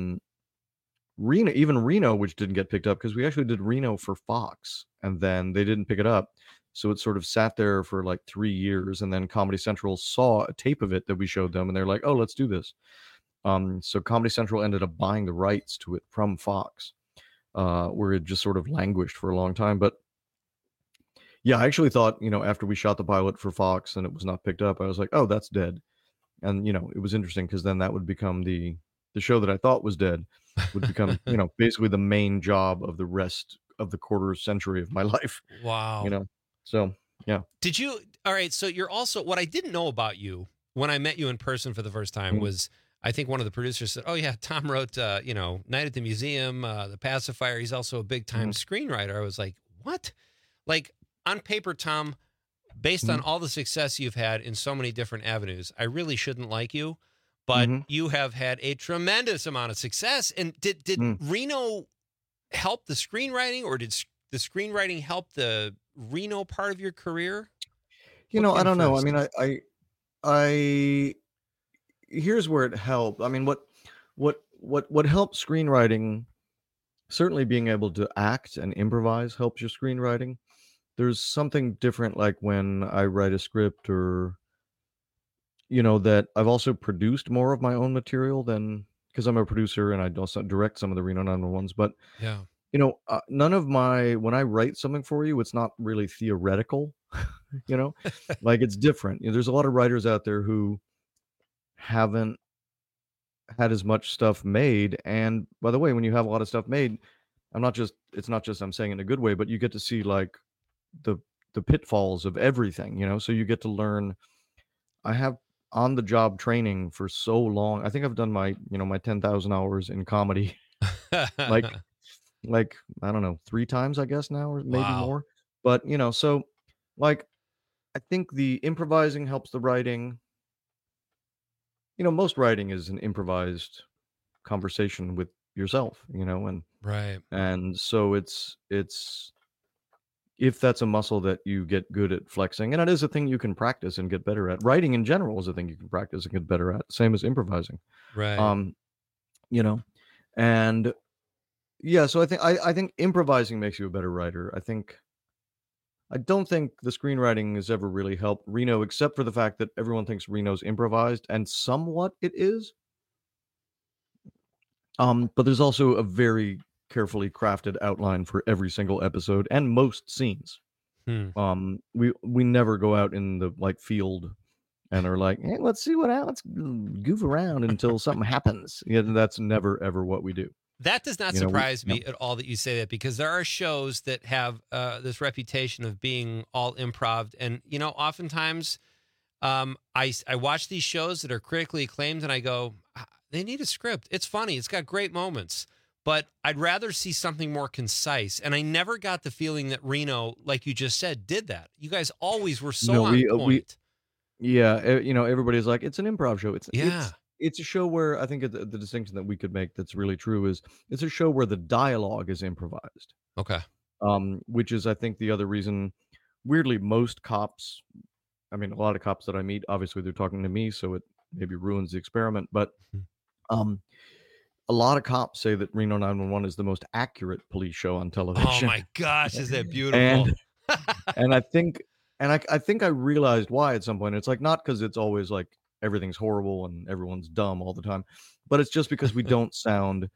Reno, which didn't get picked up because we actually did Reno for Fox, and then they didn't pick it up, so it sort of sat there for like 3 years, and then Comedy Central saw a tape of it that we showed them, and they're like, "Oh, let's do this." So Comedy Central ended up buying the rights to it from Fox, where it just sort of languished for a long time. But yeah, I actually thought, after we shot the pilot for Fox and it was not picked up, I was like, "Oh, that's dead." And, it was interesting because then that would become the show that I thought was dead would become, basically the main job of the rest of the quarter century of my life. Wow. So, yeah. All right. So you're also, what I didn't know about you when I met you in person for the first time was, I think one of the producers said, "Oh yeah, Tom wrote, Night at the Museum, The Pacifier. He's also a big time screenwriter." I was like, what? Like on paper, Tom, based on all the success you've had in so many different avenues, I really shouldn't like you, but you have had a tremendous amount of success. And did Reno help the screenwriting, or did the screenwriting help the Reno part of your career? I don't know. I mean, I here's where it helped. I mean, what helped screenwriting, certainly being able to act and improvise helps your screenwriting. There's something different, like when I write a script, or that I've also produced more of my own material than, because I'm a producer and I also direct some of the Reno 911s. But yeah, none of when I write something for you, it's not really theoretical. Like it's different. There's a lot of writers out there who haven't had as much stuff made. And by the way, when you have a lot of stuff made, it's not just I'm saying it in a good way, but you get to see like the pitfalls of everything, so you get to learn. I have on the job training for so long. I think I've done my 10,000 hours in comedy like I don't know, 3 times I guess now, or maybe more. But so like I think the improvising helps the writing. Most writing is an improvised conversation with yourself, and right. And so it's if that's a muscle that you get good at flexing, and it is a thing you can practice and get better at. Writing in general is a thing you can practice and get better at, same as improvising. Right. And yeah, so I think improvising makes you a better writer. I don't think the screenwriting has ever really helped Reno, except for the fact that everyone thinks Reno's improvised, and somewhat it is. But there's also a very carefully crafted outline for every single episode and most scenes. We never go out in the field and are like, "Hey, let's goof around until something happens." That's never ever what we do. That does not surprise me at all that you say that, because there are shows that have this reputation of being all improv. And, oftentimes I watch these shows that are critically acclaimed and I go, they need a script. It's funny. It's got great moments. But I'd rather see something more concise. And I never got the feeling that Reno, like you just said, did that. You guys always were so on point. Everybody's like, it's an improv show. It's a show where I think the distinction that we could make that's really true is it's a show where the dialogue is improvised. Okay. Which is, I think, the other reason, weirdly, most cops, I mean, a lot of cops that I meet, obviously they're talking to me, so it maybe ruins the experiment. But a lot of cops say that Reno 911 is the most accurate police show on television. Oh my gosh, is that beautiful? And I think I realized why at some point. It's like, not because it's always like everything's horrible and everyone's dumb all the time, but it's just because we don't sound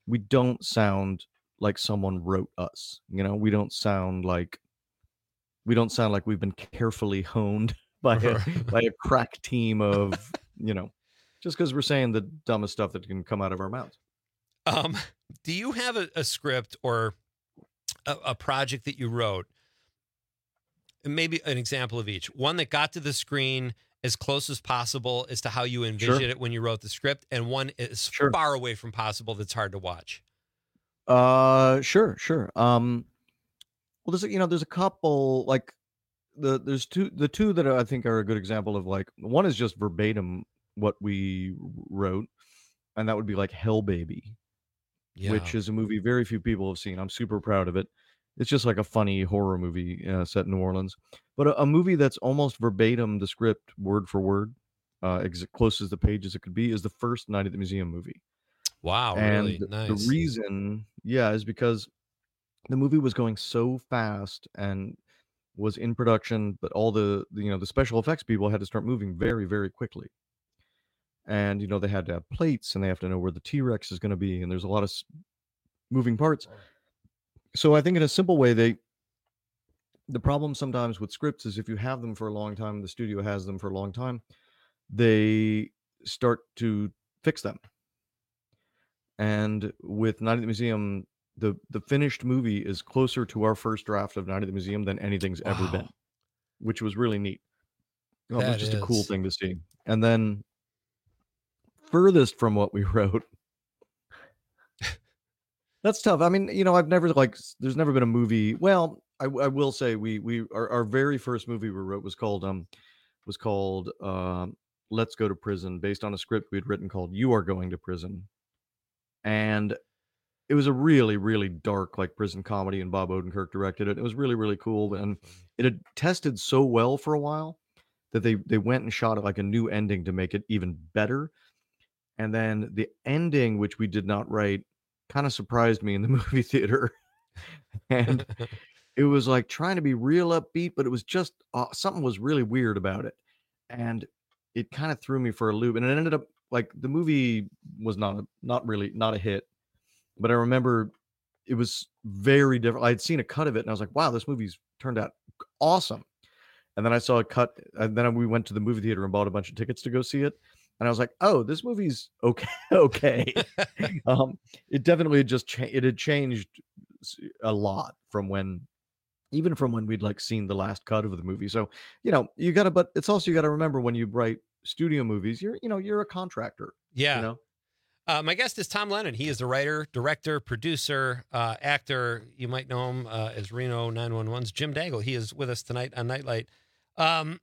like someone wrote us. We don't sound like we've been carefully honed by a crack team of just because we're saying the dumbest stuff that can come out of our mouths. Do you have a script or a project that you wrote? maybe an example of each. One that got to the screen as close as possible as to how you envisioned it when you wrote the script, and one is far away from possible that's hard to watch. Sure. Well, there's a couple, like the two that I think are a good example of, like, one is just verbatim what we wrote, and that would be like Hell Baby, which is a movie very few people have seen. I'm super proud of it. It's just like a funny horror movie set in New Orleans, but a movie that's almost verbatim the script, word for word, as close as the page as it could be, is the first Night at the Museum movie. Wow, and really nice. The reason, is because the movie was going so fast and was in production, but all the special effects people had to start moving very, very quickly. And they had to have plates, and they have to know where the T-Rex is going to be, and there's a lot of moving parts. So I think in a simple way, the problem sometimes with scripts is if you have them for a long time, the studio has them for a long time, they start to fix them. And with Night at the Museum, the finished movie is closer to our first draft of Night at the Museum than anything's ever been, which was really neat. It was just a cool thing to see. And then furthest from what we wrote, that's tough. I mean, I've never there's never been a movie. Well, I will say our very first movie we wrote was called Let's Go to Prison, based on a script we'd written called You Are Going to Prison. And it was a really, really dark, like, prison comedy, and Bob Odenkirk directed it. It was really, really cool. And it had tested so well for a while that they went and shot it like a new ending to make it even better. And then the ending, which we did not write, kind of surprised me in the movie theater. And it was like trying to be real upbeat, but it was just something was really weird about it. And it kind of threw me for a loop. And it ended up, like, the movie was not a hit. But I remember it was very different. I'd seen a cut of it, and I was like, wow, this movie's turned out awesome. And then I saw a cut, and then we went to the movie theater and bought a bunch of tickets to go see it. And I was like, oh, this movie's okay. It definitely it had changed a lot from when we'd like seen the last cut of the movie. So, but it's also, you got to remember when you write studio movies, you're a contractor. Yeah. My guest is Tom Lennon. He is the writer, director, producer, actor. You might know him as Reno 911's Jim Dangle. He is with us tonight on Nightlight. Tom,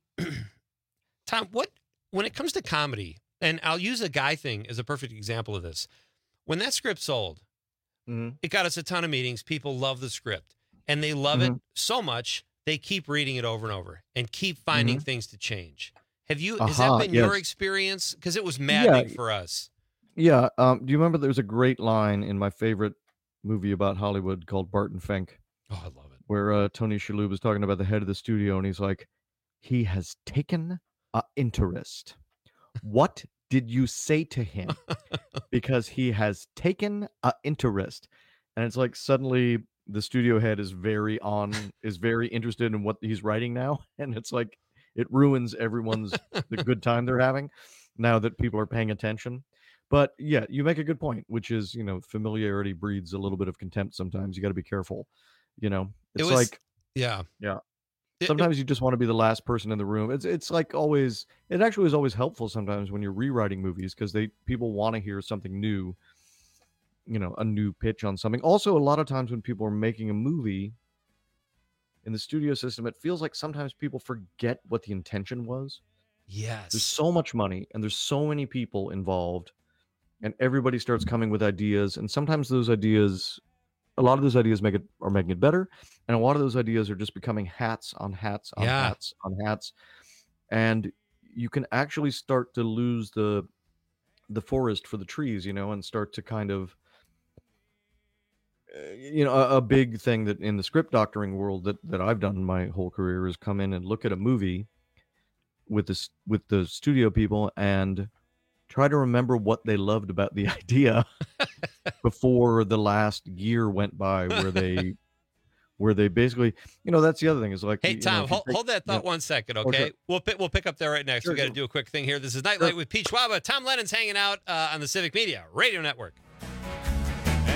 when it comes to comedy, and I'll use a Guy thing as a perfect example of this. When that script sold, it got us a ton of meetings. People love the script, and they love it so much, they keep reading it over and over and keep finding things to change. Has that been your experience? Because it was maddening for us. Yeah. Do you remember there's a great line in my favorite movie about Hollywood called Barton Fink? Oh, I love it. Where Tony Shalhoub is talking about the head of the studio, and he's like, he has taken an interest. What did you say to him? Because he has taken an interest. And it's like suddenly the studio head is very interested in what he's writing now. And it's like, it ruins the good time they're having now that people are paying attention. But yeah, you make a good point, which is, familiarity breeds a little bit of contempt sometimes. You got to be careful. Sometimes you just want to be the last person in the room. It's like always, it actually is always helpful sometimes when you're rewriting movies, because people want to hear something new, a new pitch on something. Also, a lot of times when people are making a movie in the studio system, it feels like sometimes people forget what the intention was. Yes. There's so much money and there's so many people involved, and everybody starts coming with ideas. And sometimes a lot of those ideas are making it better. And a lot of those ideas are just becoming hats on hats on hats on hats. And you can actually start to lose the forest for the trees, and start to kind of, a big thing that in the script doctoring world that I've done my whole career is come in and look at a movie with the studio people and try to remember what they loved about the idea before the last year went by, where they basically, that's the other thing is like, hey, Tom, hold that thought 1 second. Okay. We'll pick up there right next. Sure, we got to do a quick thing here. This is Nightlight with Pete Schwaba. Tom Lennon's hanging out on the Civic Media Radio Network.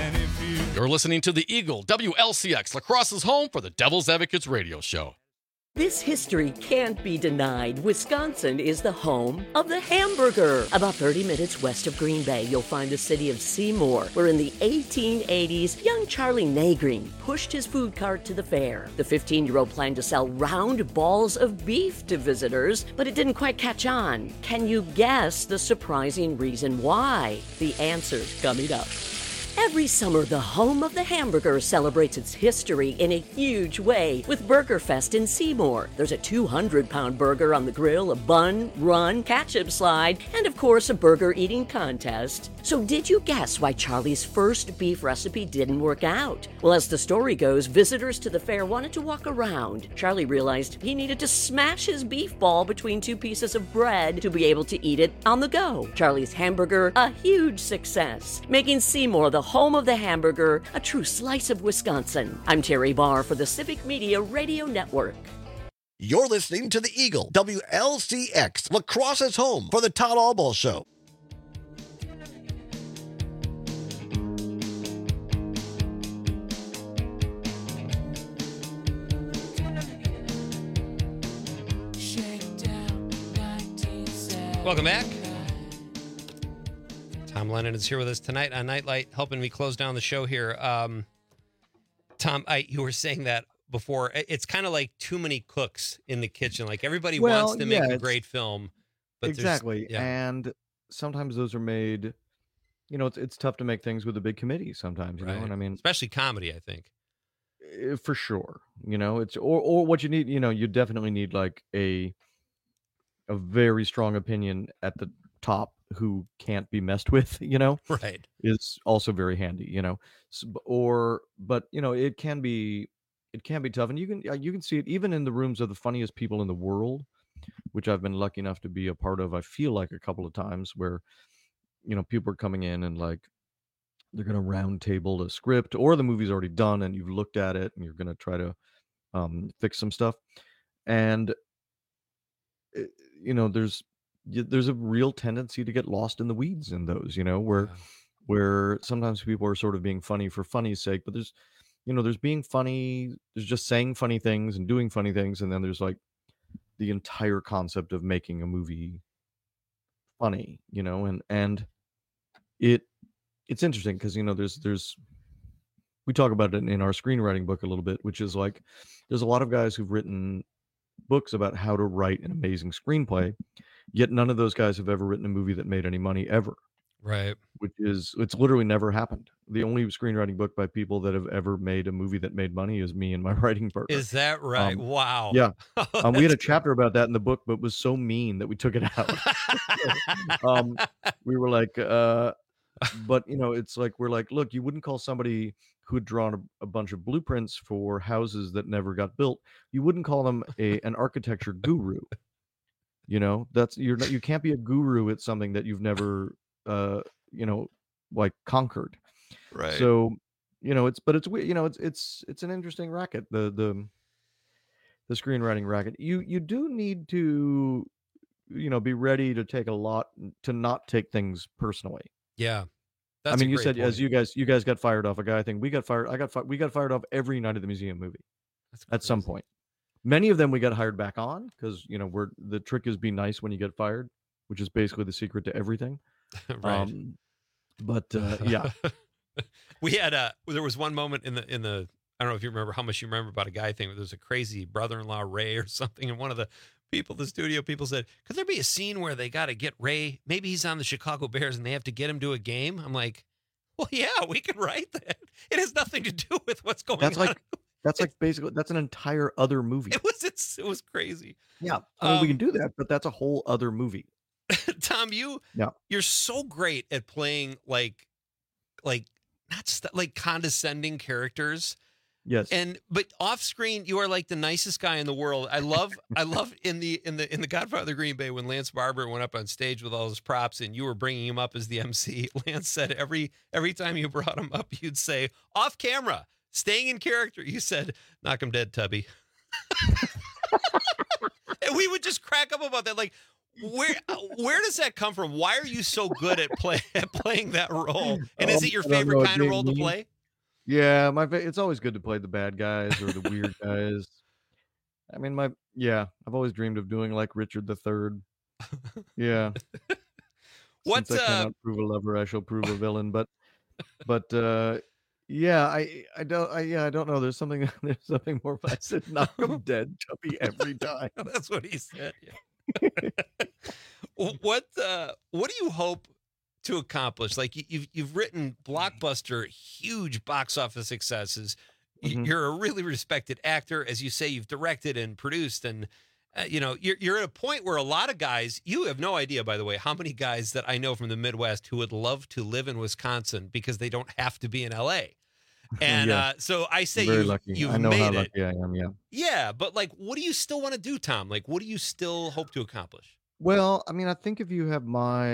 You're listening to the Eagle, WLCX, La Crosse's home for the Devil's Advocates radio show. This history can't be denied. Wisconsin is the home of the hamburger. About 30 minutes west of Green Bay, you'll find the city of Seymour, where in the 1880s, young Charlie Nagreen pushed his food cart to the fair. The 15-year-old planned to sell round balls of beef to visitors, but it didn't quite catch on. Can you guess the surprising reason why? The answer's coming up. Every summer, the home of the hamburger celebrates its history in a huge way with BurgerFest in Seymour. There's a 200-pound burger on the grill, a bun, run, ketchup slide, and of course a burger eating contest. So did you guess why Charlie's first beef recipe didn't work out? Well, as the story goes, visitors to the fair wanted to walk around. Charlie realized he needed to smash his beef ball between two pieces of bread to be able to eat it on the go. Charlie's hamburger, a huge success, making Seymour the home of the hamburger, a true slice of Wisconsin. I'm Terry Barr for the Civic Media Radio Network. You're listening to the Eagle, WLCX, La Crosse's home for the Todd Albaugh Show. Welcome back. Tom Lennon is here with us tonight on Nightlight, helping me close down the show here. Tom, you were saying that before. It's kind of like too many cooks in the kitchen. Like everybody wants to make a great film, but exactly. And sometimes those are made. You know, it's tough to make things with a big committee sometimes. You know what I mean? Especially comedy, I think. For sure. You know, it's or what you need. You know, you definitely need like a very strong opinion at the top who can't be messed with, you know, right, is also very handy, you know, but you know, it can be tough, and you can see it even in the rooms of the funniest people in the world, which I've been lucky enough to be a part of. I feel like a couple of times where, you know, people are coming in and like they're going to round table a script or the movie's already done and you've looked at it and you're going to try to fix some stuff, and you know, there's a real tendency to get lost in the weeds in those, you know, where sometimes people are sort of being funny for funny's sake, but there's, you know, there's being funny, there's just saying funny things and doing funny things, and then there's like the entire concept of making a movie funny, you know, and it's interesting because, you know, there's we talk about it in our screenwriting book a little bit, which is like there's a lot of guys who've written books about how to write an amazing screenplay, yet none of those guys have ever written a movie that made any money ever. Right. Which is, it's literally never happened. The only screenwriting book by people that have ever made a movie that made money is me and my writing partner. Is that right? Wow. Yeah. We had a chapter about that in the book, but it was so mean that we took it out. We were like, but you know, it's like, we're like, look, you wouldn't call somebody who had drawn a bunch of blueprints for houses that never got built, you wouldn't call them an architecture guru. You know, you can't be a guru at something that you've never, you know, like conquered. Right. So, you know, it's you know, it's an interesting racket. The screenwriting racket. You do need to, you know, be ready to take a lot, to not take things personally. Yeah. I mean, you said point. As you guys got fired off a guy thing. We got fired off every Night at the Museum movie at some point. Many of them we got hired back on because, you know, the trick is be nice when you get fired, which is basically the secret to everything. Right. But yeah, we had there was one moment in the I don't know if you remember how much you remember about a guy thing. There's a crazy brother-in-law Ray or something, and one of the studio people said, could there be a scene where they got to get Ray? Maybe he's on the Chicago Bears and they have to get him to a game. I'm like, well, yeah, we can write that. It has nothing to do with what's going on. That's like basically that's an entire other movie. It was crazy. Yeah, I mean, we can do that, but that's a whole other movie. Tom, you're so great at playing like not condescending characters. Yes. But off screen, you are like the nicest guy in the world. I love in the Godfather Green Bay when Lance Barber went up on stage with all his props and you were bringing him up as the MC. Lance said every time you brought him up, you'd say off camera, staying in character. You said, knock him dead, Tubby. And we would just crack up about that. Like, where does that come from? Why are you so good at playing that role? And is it your favorite kind of role to play? Yeah, it's always good to play the bad guys or the weird guys. I mean, I've always dreamed of doing like Richard III. Yeah. What? Since I cannot prove a lover, I shall prove a villain. But yeah, I don't know. There's something more. I said knock 'em dead, Tubby, every time. That's what he said. Yeah. What do you hope to accomplish? Like you've written blockbuster, huge box office successes. Mm-hmm. You're a really respected actor, as you say. You've directed and produced, and you're at a point where a lot of guys. You have no idea, by the way, how many guys that I know from the Midwest who would love to live in Wisconsin because they don't have to be in L.A. And Yeah. So I say Very you've lucky. I know made how it. lucky I am. Yeah. Yeah, but like, what do you still want to do, Tom? Like, what do you still hope to accomplish? Well, I mean, I think if you have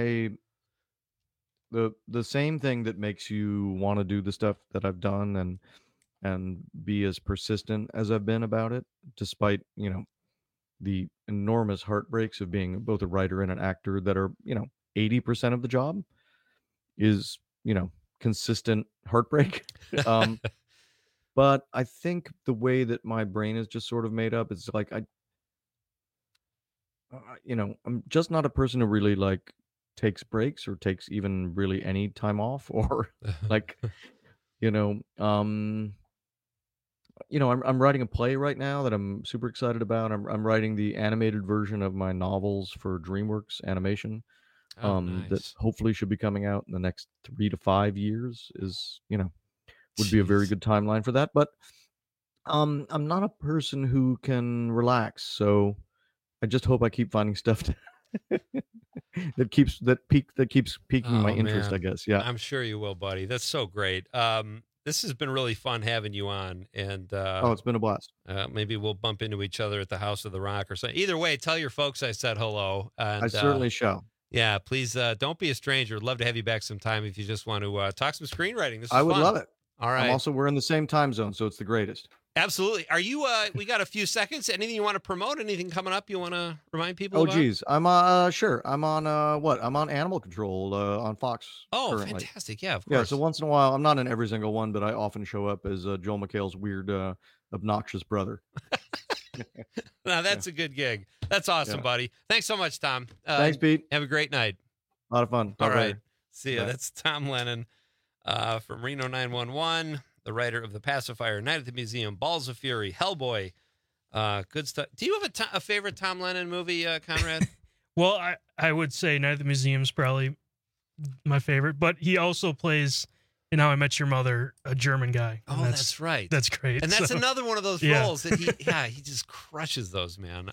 the same thing that makes you want to do the stuff that I've done and be as persistent as I've been about it, despite, the enormous heartbreaks of being both a writer and an actor that are, 80% of the job is, consistent heartbreak. But I think the way that my brain is just sort of made up is like, I'm just not a person who really like takes breaks or takes even really any time off or like, I'm writing a play right now that I'm super excited about. I'm writing the animated version of my novels for DreamWorks Animation. Nice. That hopefully should be coming out in the next 3 to 5 years would be a very good timeline for that. But I'm not a person who can relax, so I just hope I keep finding stuff that keeps piquing my interest, I guess. Yeah. I'm sure you will, buddy. That's so great. This has been really fun having you on, and it's been a blast. Maybe we'll bump into each other at the House of the Rock or something. Either way, tell your folks I said hello. And, I certainly shall. Yeah, please don't be a stranger. I'd love to have you back sometime if you just want to talk some screenwriting. This is I would fun. love it. All right. We're in the same time zone, so it's the greatest. Absolutely. Are you? We got a few seconds. Anything you want to promote? Anything coming up you want to remind people about? Geez, I'm sure. I'm on what? I'm on Animal Control on Fox. Oh, currently. fantastic! Yeah, of course. Yeah. So once in a while, I'm not in every single one, but I often show up as Joel McHale's weird, obnoxious brother. Now that's a good gig. That's awesome, buddy. Thanks so much, Tom. Thanks, Pete. Have a great night. A lot of fun. All Bye-bye. right. See ya. Bye. That's Tom Lennon from Reno 911, the writer of The Pacifier, Night at the Museum, Balls of Fury, Hellboy. Good stuff. Do you have a favorite Tom Lennon movie, Conrad? Well, I would say Night at the Museum is probably my favorite, but he also plays in How I Met Your Mother, a German guy. Oh, that's right. That's great. And that's another one of those Yeah. roles that he just crushes those, man.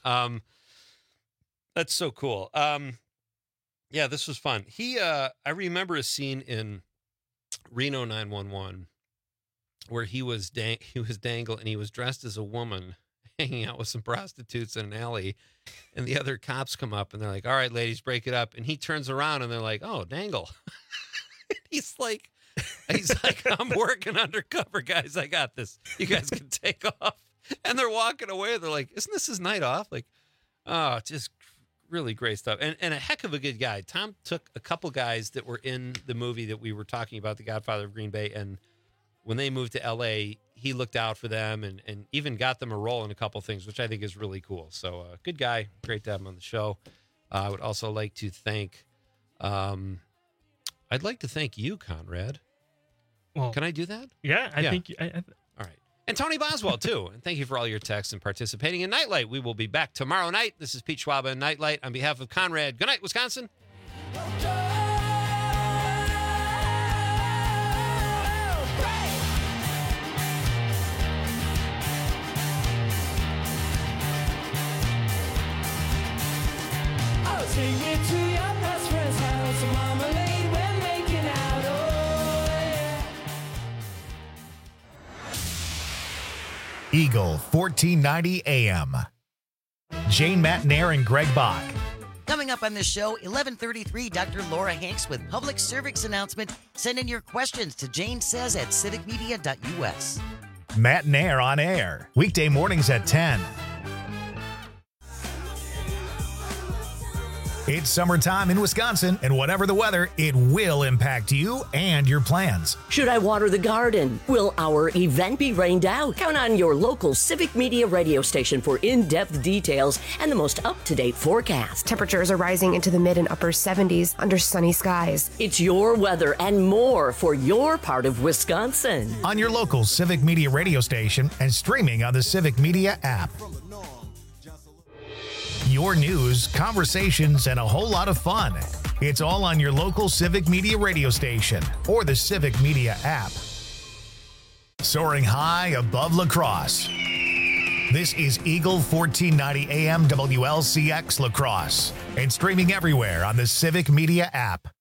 That's so cool. Yeah, this was fun. I remember a scene in Reno 911 where he was Dangle and he was dressed as a woman hanging out with some prostitutes in an alley, and the other cops come up and they're like, "All right, ladies, break it up." And he turns around and they're like, "Oh, Dangle." He's like, "I'm working undercover, guys. I got this. You guys can take off." And they're walking away. They're like, "Isn't this his night off?" Like, oh, just really great stuff. And a heck of a good guy. Tom took a couple guys that were in the movie that we were talking about, The Godfather of Green Bay, and when they moved to LA, he looked out for them and even got them a role in a couple things, which I think is really cool. So good guy. Great to have him on the show. I would also like to thank, I'd like to thank you, Conrad. Well, can I do that? Yeah, I think. All right. And Tony Boswell, too. And thank you for all your texts and participating in Nightlight. We will be back tomorrow night. This is Pete Schwab in Nightlight. On behalf of Conrad, good night, Wisconsin. I'll take you to your best friend's house. Marmalade, we're making out. Oh, yeah. Eagle 1490 AM. Jane Matnair and Greg Bach. Coming up on this show, 11:33, Dr. Laura Hanks with public service announcement. Send in your questions to janesays@civicmedia.us. Matnair on air. Weekday mornings at 10. It's summertime in Wisconsin, and whatever the weather, it will impact you and your plans. Should I water the garden? Will our event be rained out? Count on your local Civic Media radio station for in-depth details and the most up-to-date forecast. Temperatures are rising into the mid and upper 70s under sunny skies. It's your weather and more for your part of Wisconsin. On your local Civic Media radio station and streaming on the Civic Media app. Your news, conversations, and a whole lot of fun. It's all on your local Civic Media radio station or the Civic Media app. Soaring high above La Crosse. This is Eagle 1490 AM WLCX La Crosse and streaming everywhere on the Civic Media app.